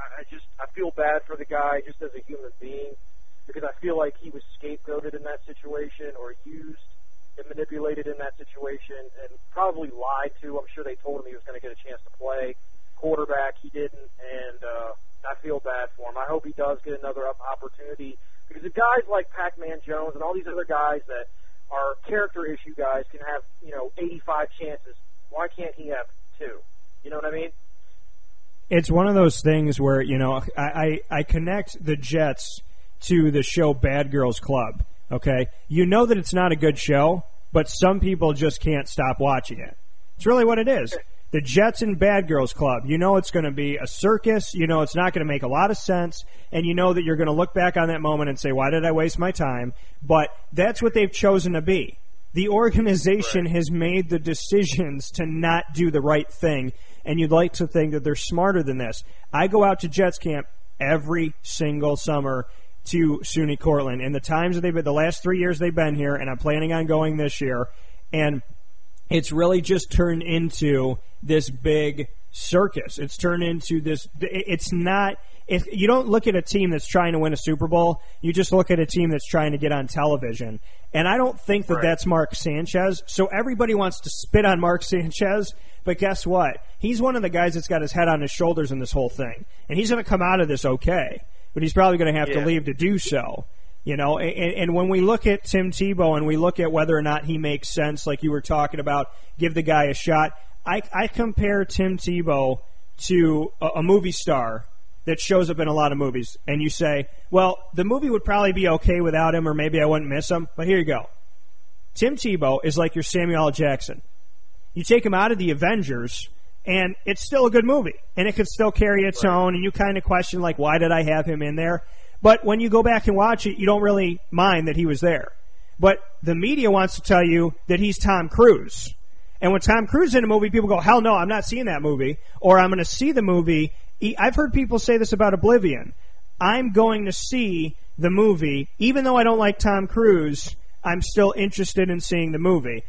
I feel bad for the guy just as a human being, because I feel like he was scapegoated in that situation, or used and manipulated in that situation, and probably lied to. I'm sure they told him he was going to get a chance to play quarterback. He didn't, and I feel bad for him. I hope he does get another opportunity, because the guys like Pac-Man Jones and all these other guys that are character issue guys can have 85 chances. Why can't he have 2? You know what I mean? It's one of those things where I connect the Jets to the show Bad Girls Club. Okay, you know that it's not a good show, but some people just can't stop watching it. It's really what it is. The Jets and Bad Girls Club, it's going to be a circus, it's not going to make a lot of sense, and you know that you're going to look back on that moment and say, why did I waste my time? But that's what they've chosen to be. The organization has made the decisions to not do the right thing, and you'd like to think that they're smarter than this. I go out to Jets camp every single summer to SUNY Cortland, and the last 3 years they've been here, and I'm planning on going this year, and it's really just turned into this big circus. It's turned into this. It's not. If you don't look at a team that's trying to win a Super Bowl, you just look at a team that's trying to get on television. And I don't think that that's Mark Sanchez. So everybody wants to spit on Mark Sanchez, but guess what? He's one of the guys that's got his head on his shoulders in this whole thing, and he's going to come out of this okay. But he's probably going to have to leave to do so. And when we look at Tim Tebow and we look at whether or not he makes sense, like you were talking about, give the guy a shot, I compare Tim Tebow to a movie star that shows up in a lot of movies. And you say, well, the movie would probably be okay without him, or maybe I wouldn't miss him. But here you go. Tim Tebow is like your Samuel L. Jackson. You take him out of the Avengers, and it's still a good movie. And it could still carry its own, and you kind of question, like, why did I have him in there? But when you go back and watch it, you don't really mind that he was there. But the media wants to tell you that he's Tom Cruise. And when Tom Cruise is in a movie, people go, hell no, I'm not seeing that movie. Or I'm going to see the movie. I've heard people say this about Oblivion. I'm going to see the movie. Even though I don't like Tom Cruise, I'm still interested in seeing the movie.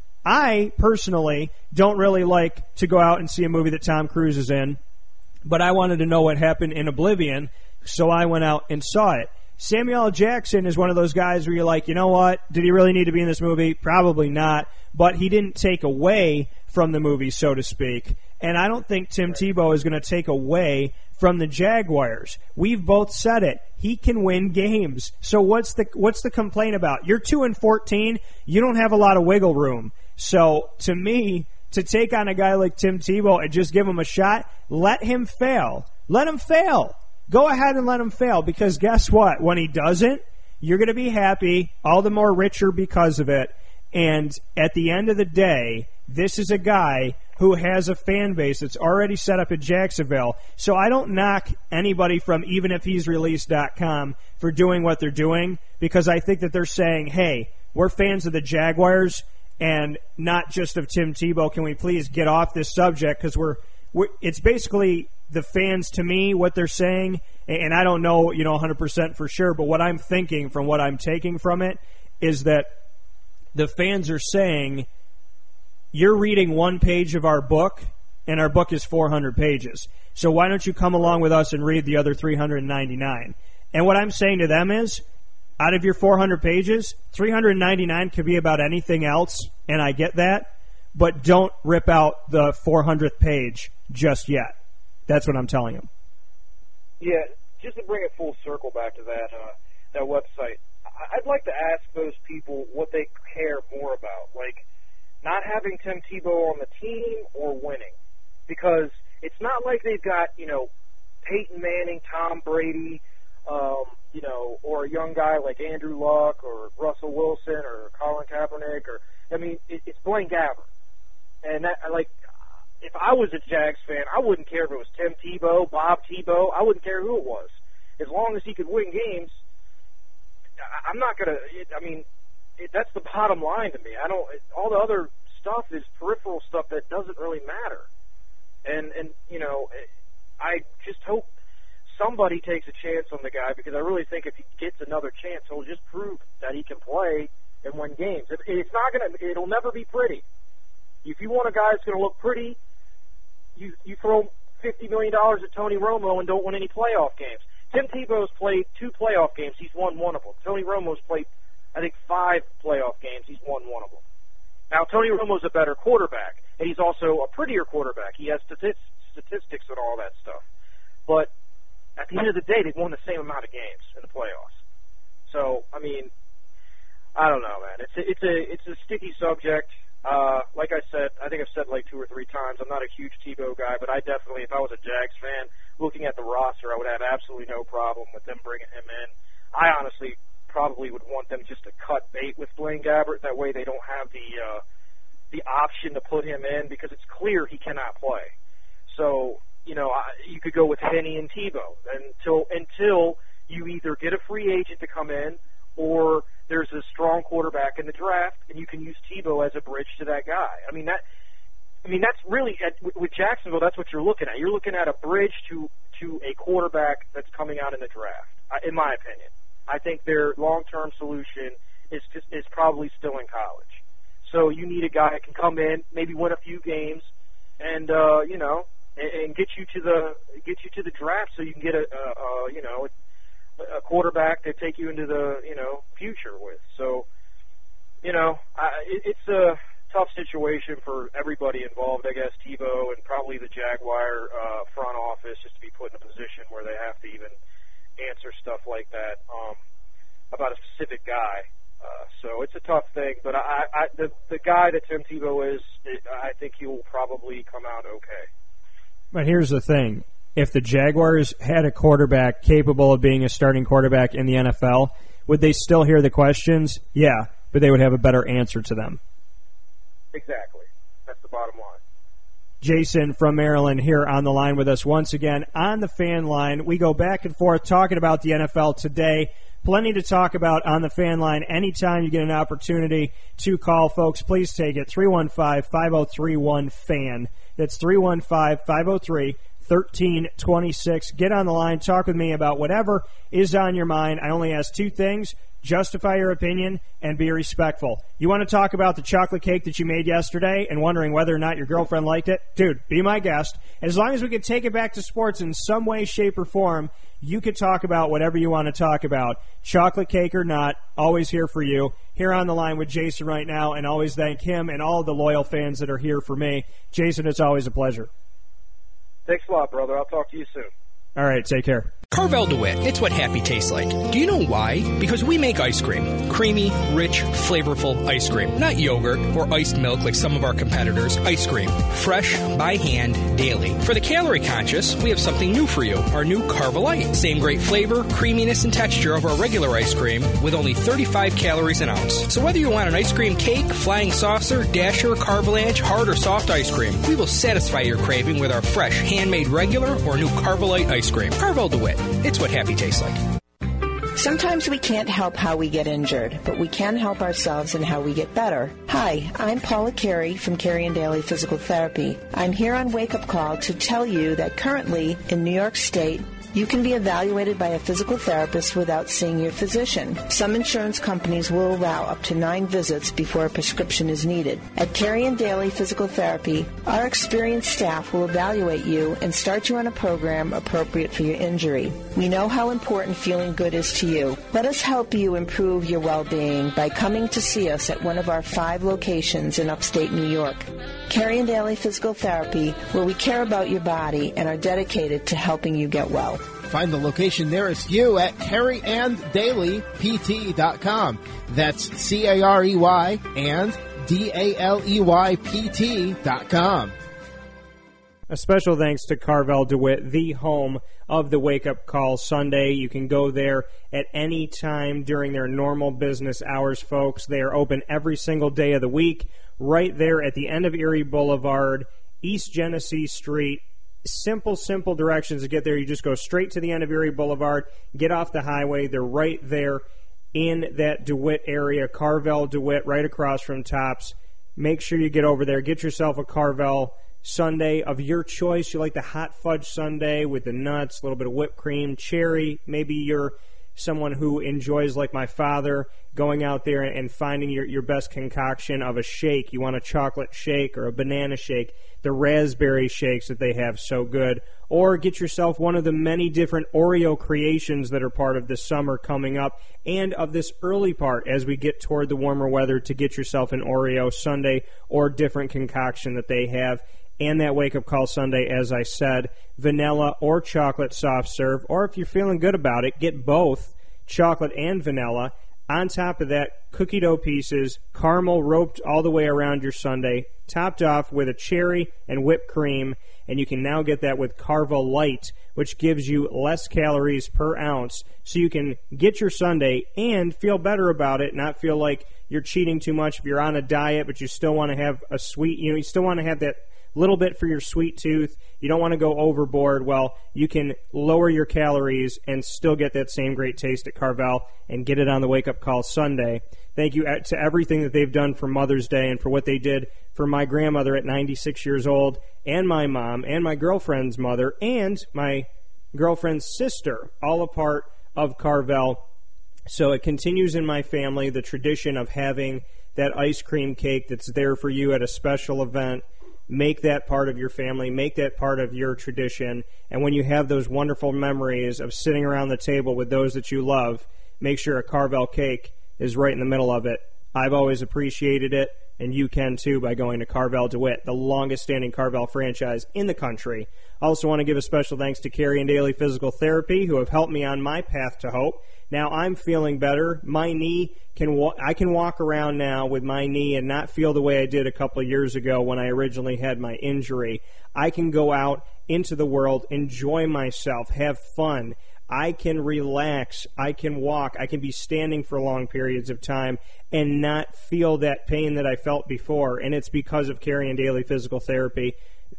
I, personally, don't really like to go out and see a movie that Tom Cruise is in. But I wanted to know what happened in Oblivion, so I went out and saw it. Samuel L. Jackson is one of those guys where you're like, you know what? Did he really need to be in this movie? Probably not. But he didn't take away from the movie, so to speak. And I don't think Tim Tebow is going to take away from the Jaguars. We've both said it. He can win games. So what's the complaint about? You're 2-14. You don't have a lot of wiggle room. So to me, to take on a guy like Tim Tebow and just give him a shot, let him fail. Let him fail. Go ahead and let him fail, because guess what? When he doesn't, you're going to be happy, all the more richer because of it. And at the end of the day, this is a guy who has a fan base that's already set up in Jacksonville. So I don't knock anybody from evenifhe'sreleased.com for doing what they're doing, because I think that they're saying, hey, we're fans of the Jaguars and not just of Tim Tebow. Can we please get off this subject? Because it's basically the fans, to me, what they're saying, and I don't know, 100% for sure, but what I'm thinking from what I'm taking from it is that the fans are saying, you're reading one page of our book, and our book is 400 pages. So why don't you come along with us and read the other 399? And what I'm saying to them is, out of your 400 pages, 399 could be about anything else, and I get that, but don't rip out the 400th page just yet. That's what I'm telling him. Yeah, just to bring it full circle back to that website, I'd like to ask those people what they care more about, like not having Tim Tebow on the team or winning, because it's not like they've got, Peyton Manning, Tom Brady, or a young guy like Andrew Luck or Russell Wilson or Colin Kaepernick, it's Blaine Gabbert. And that, if I was a Jags fan, I wouldn't care if it was Tim Tebow, Bob Tebow. I wouldn't care who it was. As long as he could win games, I'm not going to, that's the bottom line to me. All the other stuff is peripheral stuff that doesn't really matter. And I just hope somebody takes a chance on the guy, because I really think if he gets another chance, he'll just prove that he can play and win games. It'll never be pretty. If you want a guy that's going to look pretty, you throw $50 million at Tony Romo and don't win any playoff games. Tim Tebow's played 2 playoff games. He's won one of them. Tony Romo's played, I think, 5 playoff games. He's won one of them. Now, Tony Romo's a better quarterback, and he's also a prettier quarterback. He has statistics and all that stuff. But at the end of the day, they've won the same amount of games in the playoffs. So, I don't know, man. It's a sticky subject. Like I said, I think I've said 2 or 3 times, I'm not a huge Tebow guy, but I definitely, if I was a Jags fan, looking at the roster, I would have absolutely no problem with them bringing him in. I honestly probably would want them just to cut bait with Blaine Gabbert. That way they don't have the option to put him in, because it's clear he cannot play. So, you could go with Henny and Tebow until you either get a free agent to come in, or there's a strong quarterback in the draft, and you can use Tebow as a bridge to that guy. That's really, with Jacksonville, that's what you're looking at. You're looking at a bridge to a quarterback that's coming out in the draft, in my opinion. I think their long-term solution is probably still in college. So you need a guy that can come in, maybe win a few games, and and get you to the draft, so you can get a quarterback to take you into the future with. So it's a tough situation for everybody involved, I guess. Tebow and probably the Jaguar front office, just to be put in a position where they have to even answer stuff like that about a specific guy. So it's a tough thing, but the guy that Tim Tebow is, I think he will probably come out okay. But here's the thing. If the Jaguars had a quarterback capable of being a starting quarterback in the NFL, would they still hear the questions? Yeah, but they would have a better answer to them. Exactly. That's the bottom line. Jason from Maryland here on the line with us once again on the fan line. We go back and forth talking about the NFL today. Plenty to talk about on the fan line. Anytime you get an opportunity to call, folks, please take it. 315-5031-FAN. That's 315-503-1326. Get on the line. Talk with me about whatever is on your mind. I only ask 2 things. Justify your opinion and be respectful. You want to talk about the chocolate cake that you made yesterday and wondering whether or not your girlfriend liked it? Dude, be my guest. As long as we can take it back to sports in some way, shape, or form, you could talk about whatever you want to talk about. Chocolate cake or not, always here for you. Here on the line with Jason right now, and always thank him and all the loyal fans that are here for me. Jason, it's always a pleasure. Thanks a lot, brother. I'll talk to you soon. All right, take care. Carvel DeWitt, it's what happy tastes like. Do you know why? Because we make ice cream. Creamy, rich, flavorful ice cream. Not yogurt or iced milk like some of our competitors. Ice cream. Fresh, by hand, daily. For the calorie conscious, we have something new for you. Our new Carvelite. Same great flavor, creaminess, and texture of our regular ice cream with only 35 calories an ounce. So whether you want an ice cream cake, flying saucer, dasher, carvalanche, hard or soft ice cream, we will satisfy your craving with our fresh, handmade regular or new Carvelite ice cream. Carvel DeWitt. It's what happy tastes like. Sometimes we can't help how we get injured, but we can help ourselves in how we get better. Hi, I'm Paula Carey from Carey and Daly Physical Therapy. I'm here on Wake Up Call to tell you that currently in New York State, you can be evaluated by a physical therapist without seeing your physician. Some insurance companies will allow up to 9 visits before a prescription is needed. At Carey and Daly Physical Therapy, our experienced staff will evaluate you and start you on a program appropriate for your injury. We know how important feeling good is to you. Let us help you improve your well-being by coming to see us at one of our 5 locations in upstate New York. Carey and Daly Physical Therapy, where we care about your body and are dedicated to helping you get well. find the location nearest you at CareyandDalyPT.com. That's CAREY and DALEYPT.com. A special thanks to Carvel DeWitt, the home of the Wake Up Call Sunday. You can go there at any time during their normal business hours, folks. They are open every single day of the week, right there at the end of Erie Boulevard, East Genesee Street. Simple directions to get there. You just go straight to the end of Erie Boulevard, get off the highway. They're right there in that DeWitt area, Carvel DeWitt, right across from Tops. Make sure you get over there. Get yourself a Carvel sundae of your choice. You like the hot fudge sundae with the nuts, a little bit of whipped cream, cherry. Maybe you're someone who enjoys, like my father, going out there and finding your best concoction of a shake. You want a chocolate shake or a banana shake. The raspberry shakes that they have, so good. Or get yourself one of the many different Oreo creations that are part of the summer coming up and of this early part as we get toward the warmer weather, to get yourself an Oreo sundae or different concoction that they have. And that wake-up call sundae, as I said, vanilla or chocolate soft serve. Or if you're feeling good about it, get both chocolate and vanilla. On top of that, cookie dough pieces, caramel roped all the way around your sundae, topped off with a cherry and whipped cream. And you can now get that with Carvel Light, which gives you less calories per ounce. So you can get your sundae and feel better about it, not feel like you're cheating too much if you're on a diet, but you still want to have a sweet, you still want to have that little bit for your sweet tooth. You don't want to go overboard. Well, you can lower your calories and still get that same great taste at Carvel and get it on the Wake Up Call Sunday. Thank you to everything that they've done for Mother's Day and for what they did for my grandmother at 96 years old, and my mom, and my girlfriend's mother, and my girlfriend's sister, all a part of Carvel. So it continues in my family, the tradition of having that ice cream cake that's there for you at a special event. Make that part of your family. Make that part of your tradition. And when you have those wonderful memories of sitting around the table with those that you love, make sure a Carvel cake is right in the middle of it. I've always appreciated it, and you can too by going to Carvel DeWitt, the longest-standing Carvel franchise in the country. I also want to give a special thanks to Carey and Daly Physical Therapy, who have helped me on my path to hope. Now I'm feeling better. My knee I can walk around now with my knee and not feel the way I did a couple of years ago when I originally had my injury. I can go out into the world, enjoy myself, have fun. I can relax. I can walk. I can be standing for long periods of time and not feel that pain that I felt before. And it's because of Carey and Daly Physical Therapy.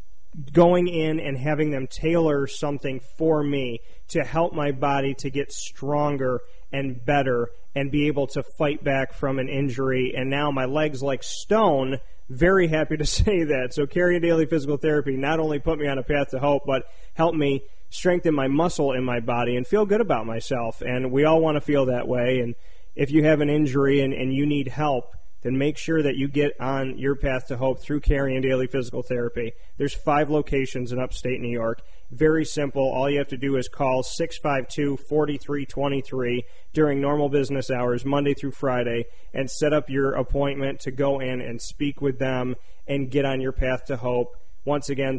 Going in and having them tailor something for me to help my body to get stronger and better and be able to fight back from an injury. And now my leg's like stone. Very happy to say that. So Carey and Daly Physical Therapy not only put me on a path to hope, but helped me strengthen my muscle in my body and feel good about myself. And we all want to feel that way. And if you have an injury and you need help, then make sure that you get on your path to hope through Carey and Daly Physical Therapy. There's 5 locations in upstate New York. Very simple. All you have to do is call 652-4323 during normal business hours, Monday through Friday, and set up your appointment to go in and speak with them and get on your path to hope. Once again,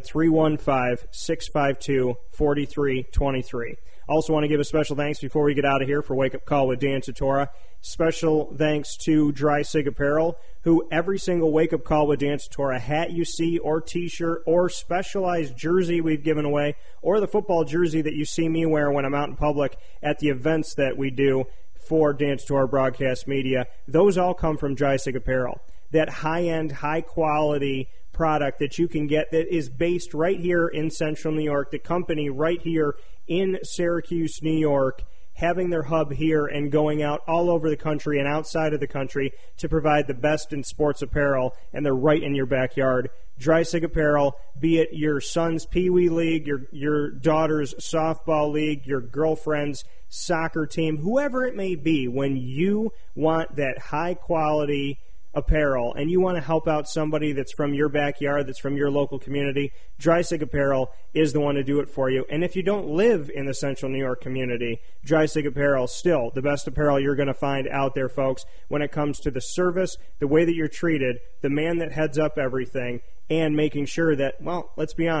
315-652-4323. Also want to give a special thanks before we get out of here for Wake Up Call with Dan Tortora. Special thanks to Dry Sig Apparel, who every single Wake Up Call with Dan Tortora hat you see, or t-shirt, or specialized jersey we've given away, or the football jersey that you see me wear when I'm out in public at the events that we do for Dan Tortora Broadcast Media, those all come from Dry Sig Apparel. That high-end, high-quality product that you can get that is based right here in Central New York, the company right here in Syracuse, New York, having their hub here and going out all over the country and outside of the country to provide the best in sports apparel, and they're right in your backyard. Dry Sig Apparel, be it your son's Pee Wee League, your daughter's softball league, your girlfriend's soccer team, whoever it may be, when you want that high-quality apparel and you want to help out somebody that's from your backyard, that's from your local community, Dry Sig Apparel is the one to do it for you. And if you don't live in the Central New York community, Dry Sig Apparel still the best apparel you're going to find out there, folks, when it comes to the service, the way that you're treated, the man that heads up everything, and making sure that, well, let's be honest,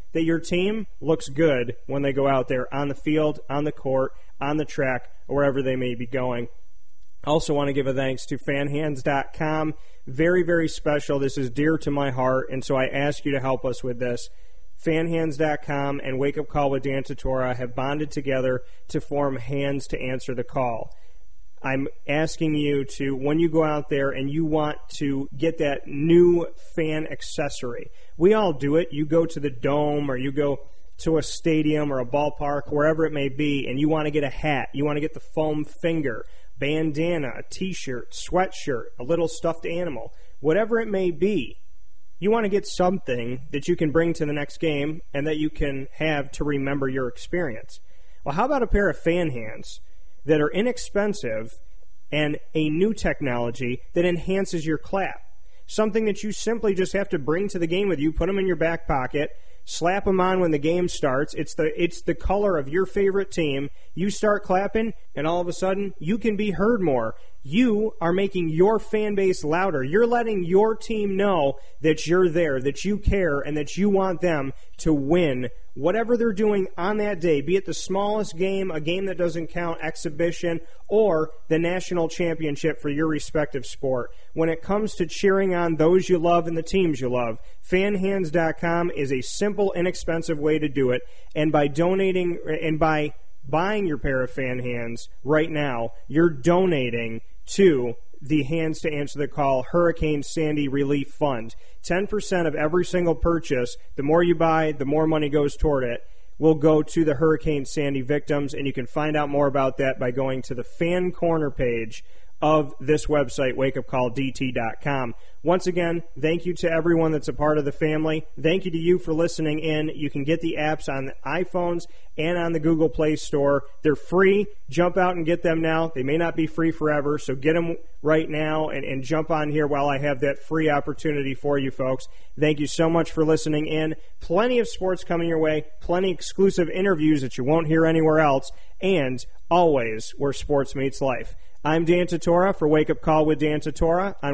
that your team looks good when they go out there on the field, on the court, on the track, or wherever they may be going. I also want to give a thanks to fanhands.com. Very, very special. This is dear to my heart, and so I ask you to help us with this. Fanhands.com and Wake Up Call with Dan Tortora have bonded together to form Hands to Answer the Call. I'm asking you to, when you go out there and you want to get that new fan accessory, we all do it. You go to the Dome or you go to a stadium or a ballpark, wherever it may be, and you want to get a hat. You want to get the foam finger, bandana, a t-shirt, sweatshirt, a little stuffed animal, whatever it may be. You want to get something that you can bring to the next game and that you can have to remember your experience. Well, how about a pair of fan hands that are inexpensive and a new technology that enhances your clap? Something that you simply just have to bring to the game with you, put them in your back pocket, slap them on when the game starts. It's the color of your favorite team. You start clapping, and all of a sudden, you can be heard more. You are making your fan base louder. You're letting your team know that you're there, that you care, and that you want them to win whatever they're doing on that day, be it the smallest game, a game that doesn't count, exhibition, or the national championship for your respective sport. When it comes to cheering on those you love and the teams you love, fanhands.com is a simple, inexpensive way to do it. And by donating and by buying your pair of fan hands right now, you're donating to the Hands to Answer the Call Hurricane Sandy Relief Fund. 10% of every single purchase, the more you buy, the more money goes toward it, will go to the Hurricane Sandy victims, and you can find out more about that by going to the Fan Corner page of this website, wakeupcalldt.com. Once again, thank you to everyone that's a part of the family. Thank you to you for listening in. You can get the apps on the iPhones and on the Google Play Store. They're free. Jump out and get them now. They may not be free forever, so get them right now and jump on here while I have that free opportunity for you folks. Thank you so much for listening in. Plenty of sports coming your way, plenty of exclusive interviews that you won't hear anywhere else, and always where sports meets life. I'm Dan Tortora for Wake Up Call with Dan Tortora on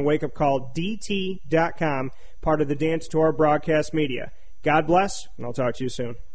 wakeupcalldt.com, part of the Dan Tortora broadcast media. God bless, and I'll talk to you soon.